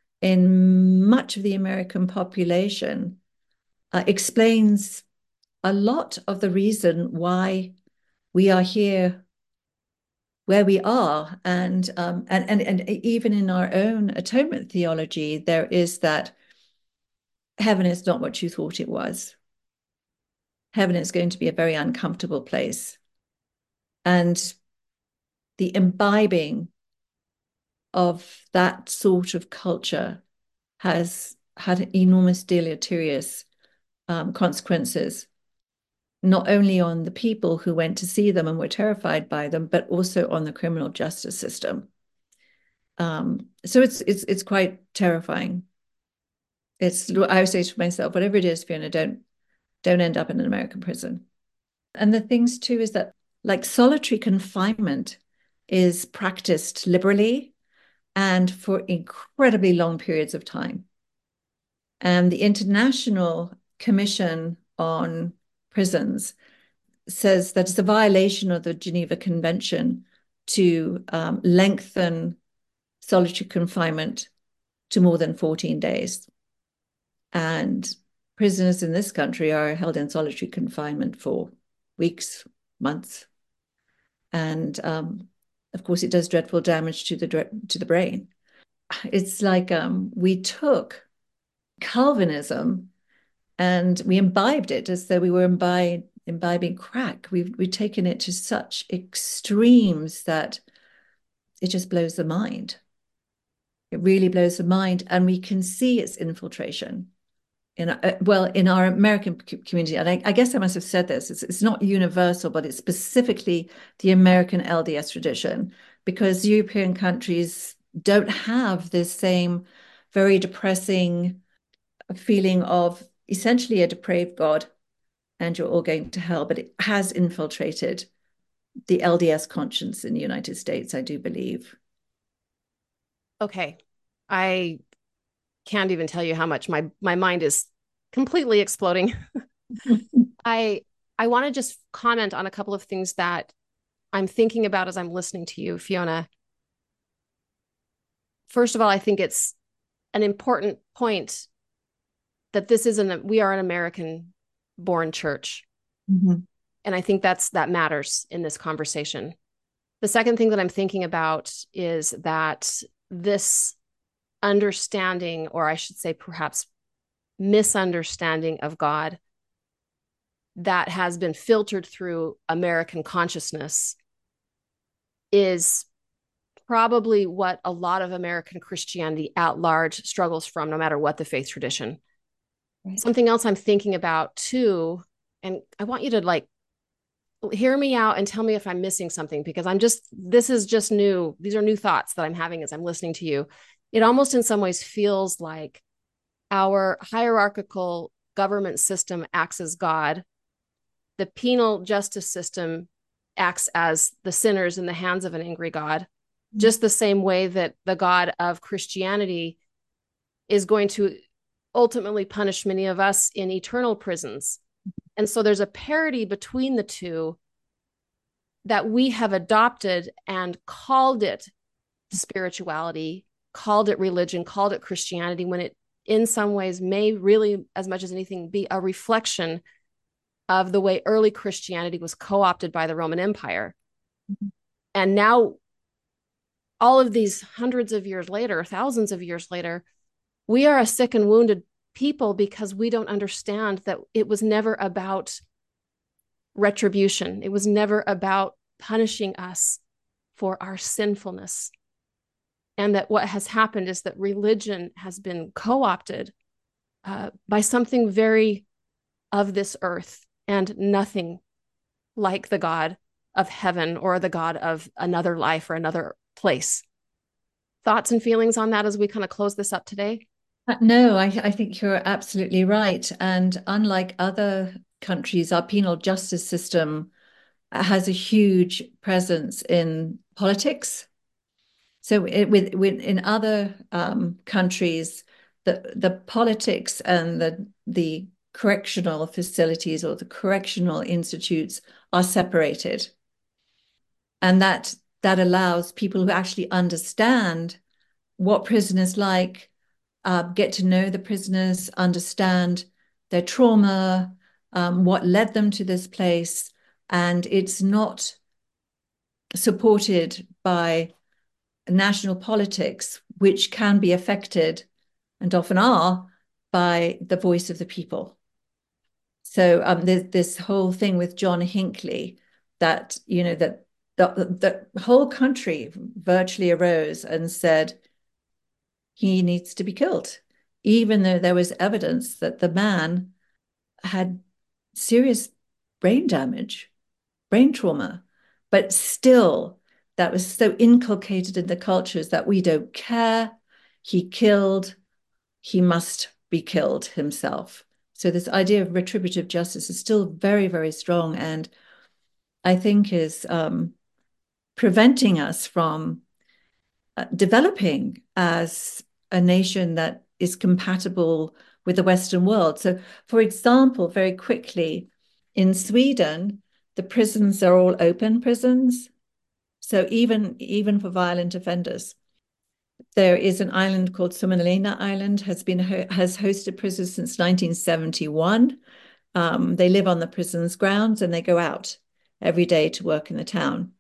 [SPEAKER 2] in much of the American population uh, explains a lot of the reason why we are here where we are. And, um, and, and, and even in our own atonement theology, there is that heaven is not what you thought it was. Heaven is going to be a very uncomfortable place. And the imbibing of that sort of culture has had enormous deleterious um, consequences, not only on the people who went to see them and were terrified by them, but also on the criminal justice system. Um, so it's it's it's quite terrifying. It's I always say to myself, whatever it is, Fiona, don't don't end up in an American prison. And the things too is that like solitary confinement is practiced liberally and for incredibly long periods of time. And the International Commission on Prisons says that it's a violation of the Geneva Convention to um, lengthen solitary confinement to more than fourteen days. And prisoners in this country are held in solitary confinement for weeks, months. And um, of course, it does dreadful damage to the to the brain. It's like um, we took Calvinism and we imbibed it as though we were imbi imbibing crack. We've we've taken it to such extremes that it just blows the mind. It really blows the mind, and we can see its infiltration in uh, well in our American community. And I, I guess I must have said this. It's, it's not universal, but it's specifically the American L D S tradition, because European countries don't have this same very depressing feeling of essentially a depraved God and you're all going to hell, but it has infiltrated the L D S conscience in the United States, I do believe.
[SPEAKER 1] Okay. I can't even tell you how much my my mind is completely exploding. I I want to just comment on a couple of things that I'm thinking about as I'm listening to you, Fiona. First of all, I think it's an important point that this isn't, we are an American born church. Mm-hmm. And I think that's, that matters in this conversation. The second thing that I'm thinking about is that this understanding, or I should say perhaps misunderstanding of God that has been filtered through American consciousness is probably what a lot of American Christianity at large struggles from, no matter what the faith tradition. Right. Something else I'm thinking about too, and I want you to like hear me out and tell me if I'm missing something, because I'm just, this is just new. These are new thoughts that I'm having as I'm listening to you. It almost in some ways feels like our hierarchical government system acts as God. The penal justice system acts as the sinners in the hands of an angry God, mm-hmm. just the same way that the God of Christianity is going to ultimately punish many of us in eternal prisons. And so there's a parity between the two that we have adopted and called it spirituality, called it religion, called it Christianity, when it in some ways may really, as much as anything, be a reflection of the way early Christianity was co-opted by the Roman Empire. Mm-hmm. And now, all of these hundreds of years later, thousands of years later, we are a sick and wounded people because we don't understand that it was never about retribution. It was never about punishing us for our sinfulness. And that what has happened is that religion has been co-opted uh, by something very of this earth and nothing like the God of heaven or the God of another life or another place. Thoughts and feelings on that as we kind of close this up today?
[SPEAKER 2] Uh, No, I, I think you're absolutely right. And unlike other countries, our penal justice system has a huge presence in politics. So it, with, with in other um, countries, the the politics and the the correctional facilities or the correctional institutes are separated, and that that allows people who actually understand what prisoners like, uh, get to know the prisoners, understand their trauma, um, what led them to this place, and it's not supported by national politics, which can be affected and often are by the voice of the people. So um, there's this whole thing with John Hinckley that, you know, that the, the whole country virtually arose and said he needs to be killed, even though there was evidence that the man had serious brain damage, brain trauma, but still that was so inculcated in the cultures that we don't care. He killed, he must be killed himself. So this idea of retributive justice is still very, very strong, and I think is um, preventing us from uh, developing as a nation that is compatible with the Western world. So, for example, very quickly, in Sweden, the prisons are all open prisons. So even even for violent offenders, there is an island called Suomenlinna Island has been has hosted prisoners since nineteen seventy-one. Um, they live on the prison's grounds and they go out every day to work in the town.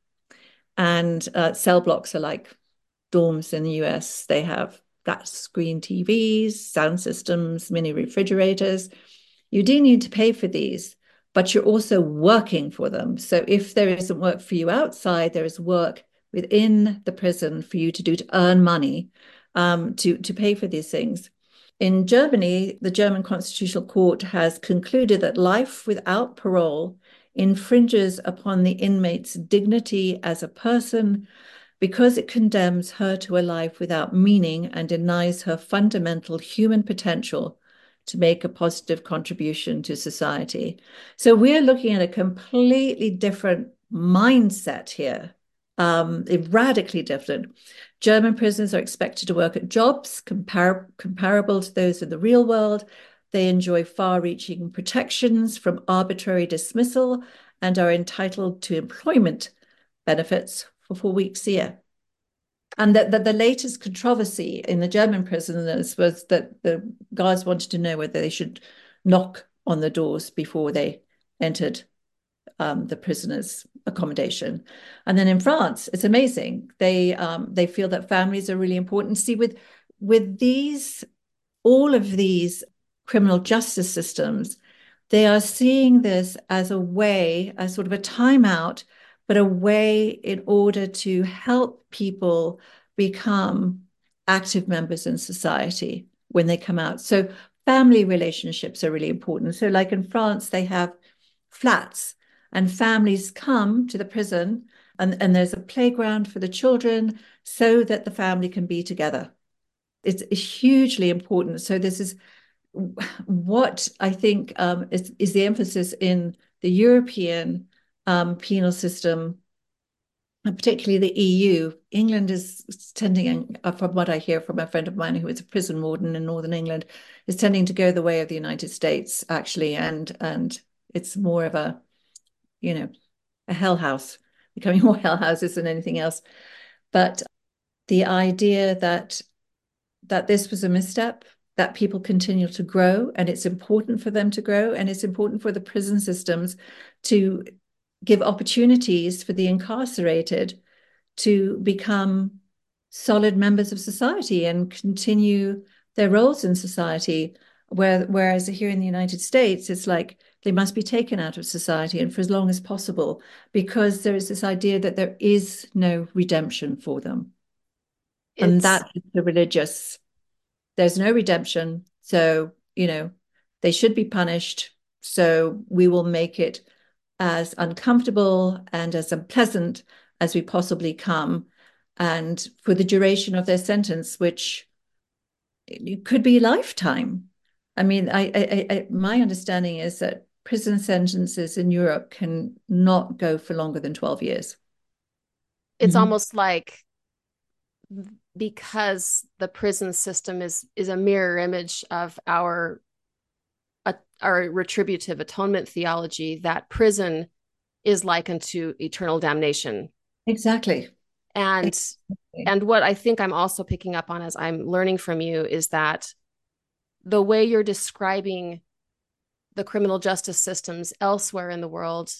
[SPEAKER 2] And uh, cell blocks are like dorms in the U S. They have flat screen T Vs, sound systems, mini refrigerators. You do need to pay for these, but you're also working for them. So if there isn't work for you outside, there is work within the prison for you to do to earn money um, to, to pay for these things. In Germany, the German Constitutional Court has concluded that life without parole infringes upon the inmate's dignity as a person because it condemns her to a life without meaning and denies her fundamental human potential to make a positive contribution to society. So we're looking at a completely different mindset here, um, radically different. German prisoners are expected to work at jobs compar comparable to those in the real world. They enjoy far-reaching protections from arbitrary dismissal and are entitled to employment benefits for four weeks a year. And that the, the latest controversy in the German prisoners was that the guards wanted to know whether they should knock on the doors before they entered um, the prisoners' accommodation. And then in France, it's amazing. They um, they feel that families are really important. See, with with these all of these criminal justice systems, they are seeing this as a way, as sort of a timeout, but a way in order to help people become active members in society when they come out. So family relationships are really important. So like in France, they have flats and families come to the prison and, and there's a playground for the children so that the family can be together. It's hugely important. So this is what I think um, is, is the emphasis in the European um, penal system, and particularly the E U. England is tending, uh, from what I hear from a friend of mine who is a prison warden in Northern England, is tending to go the way of the United States, actually, and and it's more of a, you know, a hell house, becoming more hell houses than anything else. But the idea that that this was a misstep, that people continue to grow, and it's important for them to grow, and it's important for the prison systems to give opportunities for the incarcerated to become solid members of society and continue their roles in society. Where, whereas here in the United States, it's like they must be taken out of society and for as long as possible, because there is this idea that there is no redemption for them. And
[SPEAKER 1] It's
[SPEAKER 2] that is the religious, there's no redemption. So, you know, they should be punished. So we will make it as uncomfortable and as unpleasant as we possibly come, and for the duration of their sentence, which it could be lifetime. I mean, I, I, I, my understanding is that prison sentences in Europe can not go for longer than twelve years.
[SPEAKER 1] It's mm-hmm. almost like, because the prison system is is a mirror image of our uh, our retributive atonement theology, that prison is likened to eternal damnation.
[SPEAKER 2] Exactly.
[SPEAKER 1] And exactly. And what I think I'm also picking up on as I'm learning from you is that the way you're describing the criminal justice systems elsewhere in the world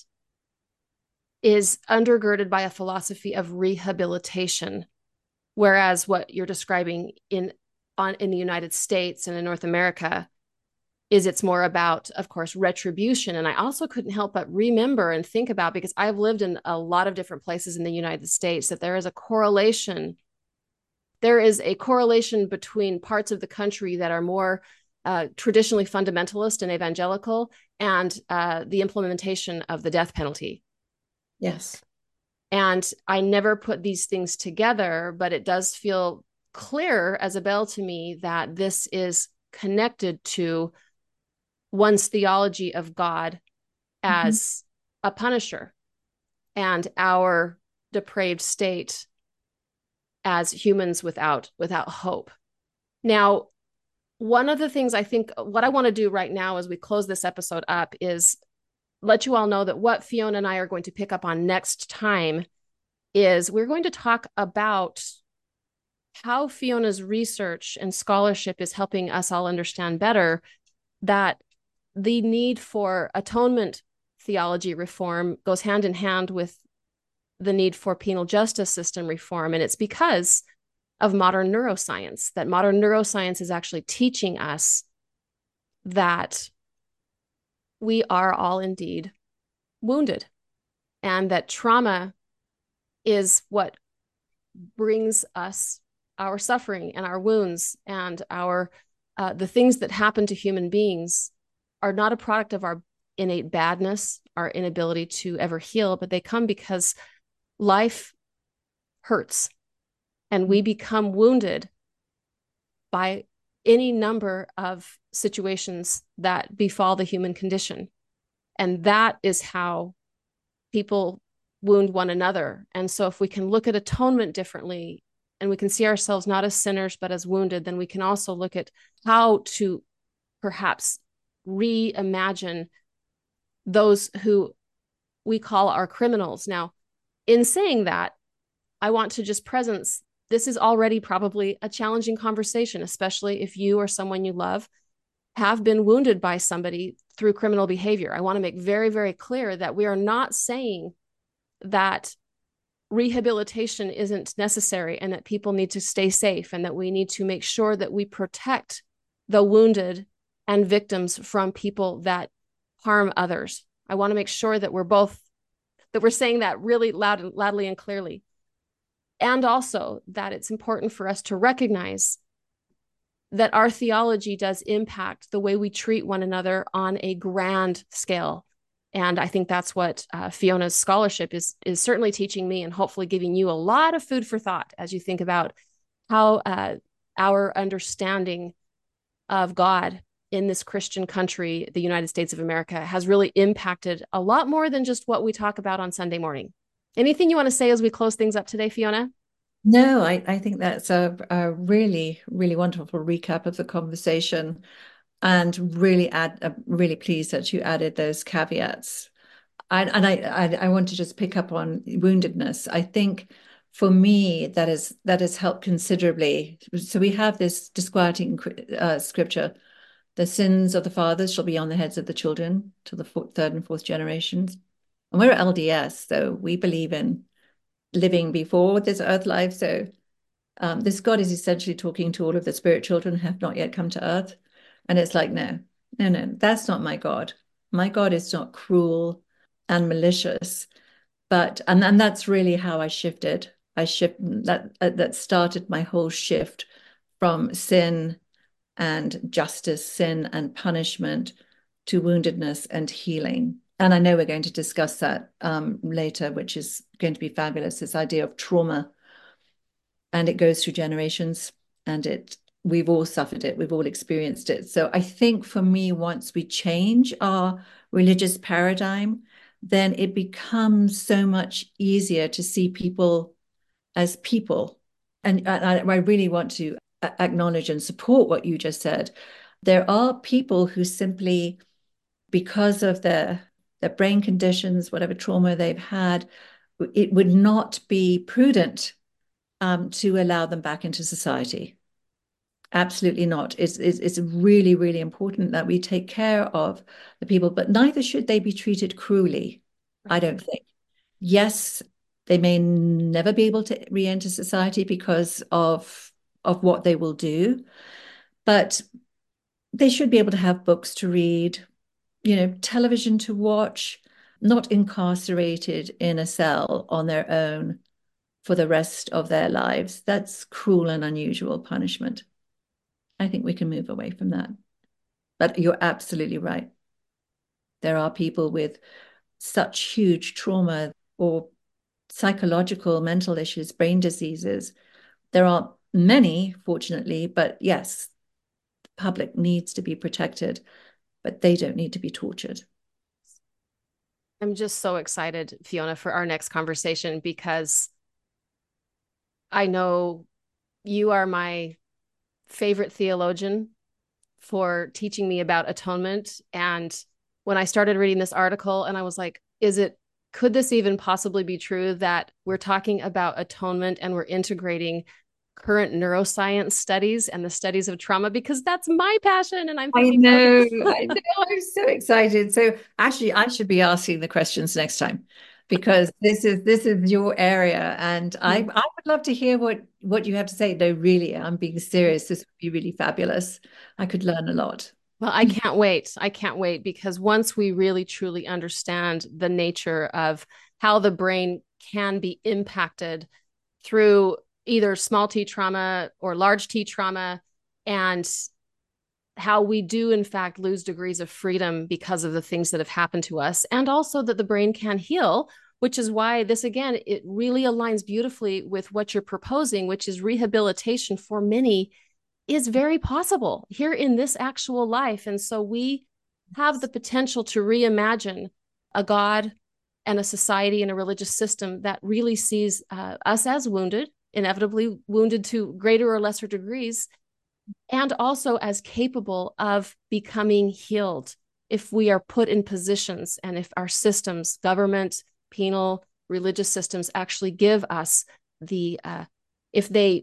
[SPEAKER 1] is undergirded by a philosophy of rehabilitation, whereas what you're describing in on in the United States and in North America is it's more about, of course, retribution. And I also couldn't help but remember and think about, because I've lived in a lot of different places in the United States, that there is a correlation. There is a correlation between parts of the country that are more uh, traditionally fundamentalist and evangelical, and uh, the implementation of the death penalty.
[SPEAKER 2] Yes.
[SPEAKER 1] And I never put these things together, but it does feel clear as a bell to me that this is connected to one's theology of God as mm-hmm. a punisher, and our depraved state as humans without without hope. Now, one of the things I think, what I want to do right now as we close this episode up, is let you all know that what Fiona and I are going to pick up on next time is we're going to talk about how Fiona's research and scholarship is helping us all understand better that the need for atonement theology reform goes hand in hand with the need for penal justice system reform. And it's because of modern neuroscience, that modern neuroscience is actually teaching us that we are all indeed wounded, and that trauma is what brings us our suffering and our wounds, and our uh, the things that happen to human beings are not a product of our innate badness, our inability to ever heal, but they come because life hurts, and we become wounded by any number of situations that befall the human condition. And that is how people wound one another. And so if we can look at atonement differently, and we can see ourselves not as sinners, but as wounded, then we can also look at how to perhaps reimagine those who we call our criminals. Now, in saying that, I want to just presence, this is already probably a challenging conversation, especially if you or someone you love have been wounded by somebody through criminal behavior. I want to make very, very clear that we are not saying that rehabilitation isn't necessary, and that people need to stay safe, and that we need to make sure that we protect the wounded and victims from people that harm others. I want to make sure that we're both, that we're saying that really loud and loudly and clearly. And also that it's important for us to recognize that our theology does impact the way we treat one another on a grand scale. And I think that's what uh, Fiona's scholarship is, is certainly teaching me, and hopefully giving you a lot of food for thought as you think about how uh, our understanding of God in this Christian country, the United States of America, has really impacted a lot more than just what we talk about on Sunday morning. Anything you want to say as we close things up today, Fiona?
[SPEAKER 2] No, I, I think that's a, a really, really wonderful recap of the conversation, and really add, uh, really pleased that you added those caveats. I, and I, I, I want to just pick up on woundedness. I think for me, that is that has helped considerably. So we have this disquieting uh, scripture: "The sins of the fathers shall be on the heads of the children to the fourth, third and fourth generations." And we're L D S, so we believe in living before this earth life. So um, this God is essentially talking to all of the spirit children who have not yet come to earth. And it's like, no, no, no, that's not my God. My God is not cruel and malicious. But, and, and that's really how I shifted. I shift that, that started my whole shift from sin and justice, sin and punishment, to woundedness and healing. and I know we're going to discuss that um, later, which is going to be fabulous, this idea of trauma. And it goes through generations, and it we've all suffered it, we've all experienced it. So I think for me, once we change our religious paradigm, then it becomes so much easier to see people as people. And I, I really want to acknowledge and support what you just said. There are people who simply, because of their, their brain conditions, whatever trauma they've had, it would not be prudent um, to allow them back into society. Absolutely not. It's, it's, it's really, really important that we take care of the people, but neither should they be treated cruelly, I don't think. Yes, they may never be able to re-enter society because of, of what they will do, but they should be able to have books to read, you know, television to watch, not incarcerated in a cell on their own for the rest of their lives. That's cruel and unusual punishment. I think we can move away from that. But you're absolutely right. There are people with such huge trauma or psychological, mental issues, brain diseases. There aren't many, fortunately, but yes, the public needs to be protected, but they don't need to be tortured.
[SPEAKER 1] I'm just so excited, Fiona, for our next conversation, because I know you are my favorite theologian for teaching me about atonement. And when I started reading this article, and I was like, is it, could this even possibly be true that we're talking about atonement and we're integrating current neuroscience studies and the studies of trauma? Because that's my passion. And I'm thinking,
[SPEAKER 2] I know, I know, I'm so excited. So actually, I should be asking the questions next time, because this is this is your area, and I I would love to hear what what you have to say. No, really, I'm being serious. This would be really fabulous. I could learn a lot.
[SPEAKER 1] Well, I can't wait. I can't wait, because once we really truly understand the nature of how the brain can be impacted through either small t trauma or large t trauma, and how we do in fact lose degrees of freedom because of the things that have happened to us, and also that the brain can heal, which is why this, again, it really aligns beautifully with what you're proposing, which is rehabilitation for many is very possible here in this actual life. And so we have the potential to reimagine a God and a society and a religious system that really sees uh, us as wounded, inevitably wounded to greater or lesser degrees, and also as capable of becoming healed if we are put in positions, and if our systems, government, penal, religious systems, actually give us the, uh, if they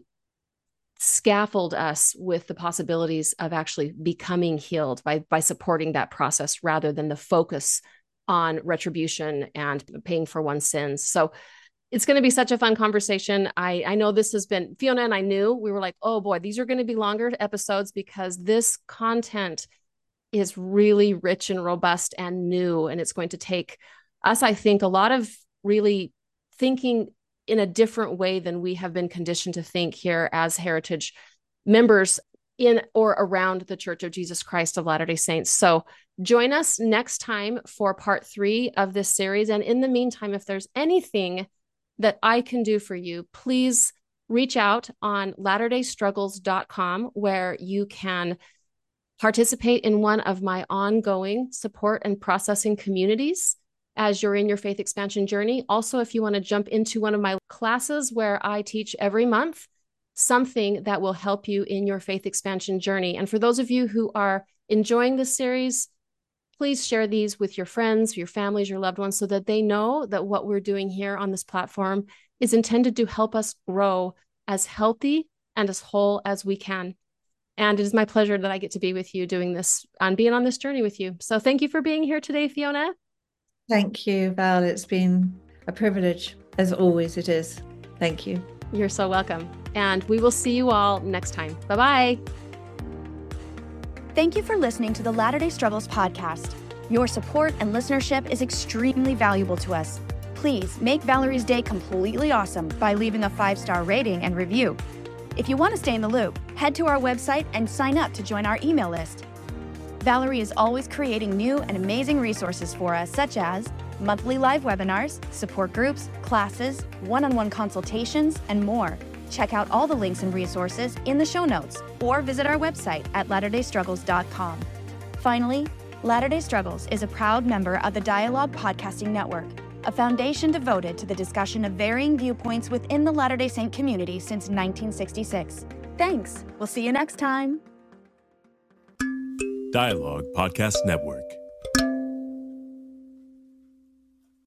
[SPEAKER 1] scaffold us with the possibilities of actually becoming healed by, by supporting that process, rather than the focus on retribution and paying for one's sins. So it's going to be such a fun conversation. I, I know this has been, Fiona and I knew, we were like, oh boy, these are going to be longer episodes, because this content is really rich and robust and new. And it's going to take us, I think, a lot of really thinking in a different way than we have been conditioned to think here as Heritage members in or around the Church of Jesus Christ of Latter-day Saints. So join us next time for part three of this series. And in the meantime, if there's anything that I can do for you, please reach out on latter day struggles dot com, where you can participate in one of my ongoing support and processing communities as you're in your faith expansion journey. Also, if you want to jump into one of my classes where I teach every month something that will help you in your faith expansion journey. And for those of you who are enjoying this series, please share these with your friends, your families, your loved ones, so that they know that what we're doing here on this platform is intended to help us grow as healthy and as whole as we can. And it is my pleasure that I get to be with you doing this and being on this journey with you. So thank you for being here today, Fiona.
[SPEAKER 2] Thank you, Val. It's been a privilege, as always it is. Thank you.
[SPEAKER 1] You're so welcome. And we will see you all next time. Bye-bye.
[SPEAKER 3] Thank you for listening to the Latter-day Struggles podcast. Your support and listenership is extremely valuable to us. Please make Valerie's day completely awesome by leaving a five-star rating and review. If you want to stay in the loop, head to our website and sign up to join our email list. Valerie is always creating new and amazing resources for us, such as monthly live webinars, support groups, classes, one-on-one consultations, and more. Check out all the links and resources in the show notes or visit our website at latter day struggles dot com. Finally, Latter Day Struggles is a proud member of the Dialogue Podcasting Network, a foundation devoted to the discussion of varying viewpoints within the Latter-day Saint community since nineteen sixty-six. Thanks. We'll see you next time.
[SPEAKER 4] Dialogue Podcast Network.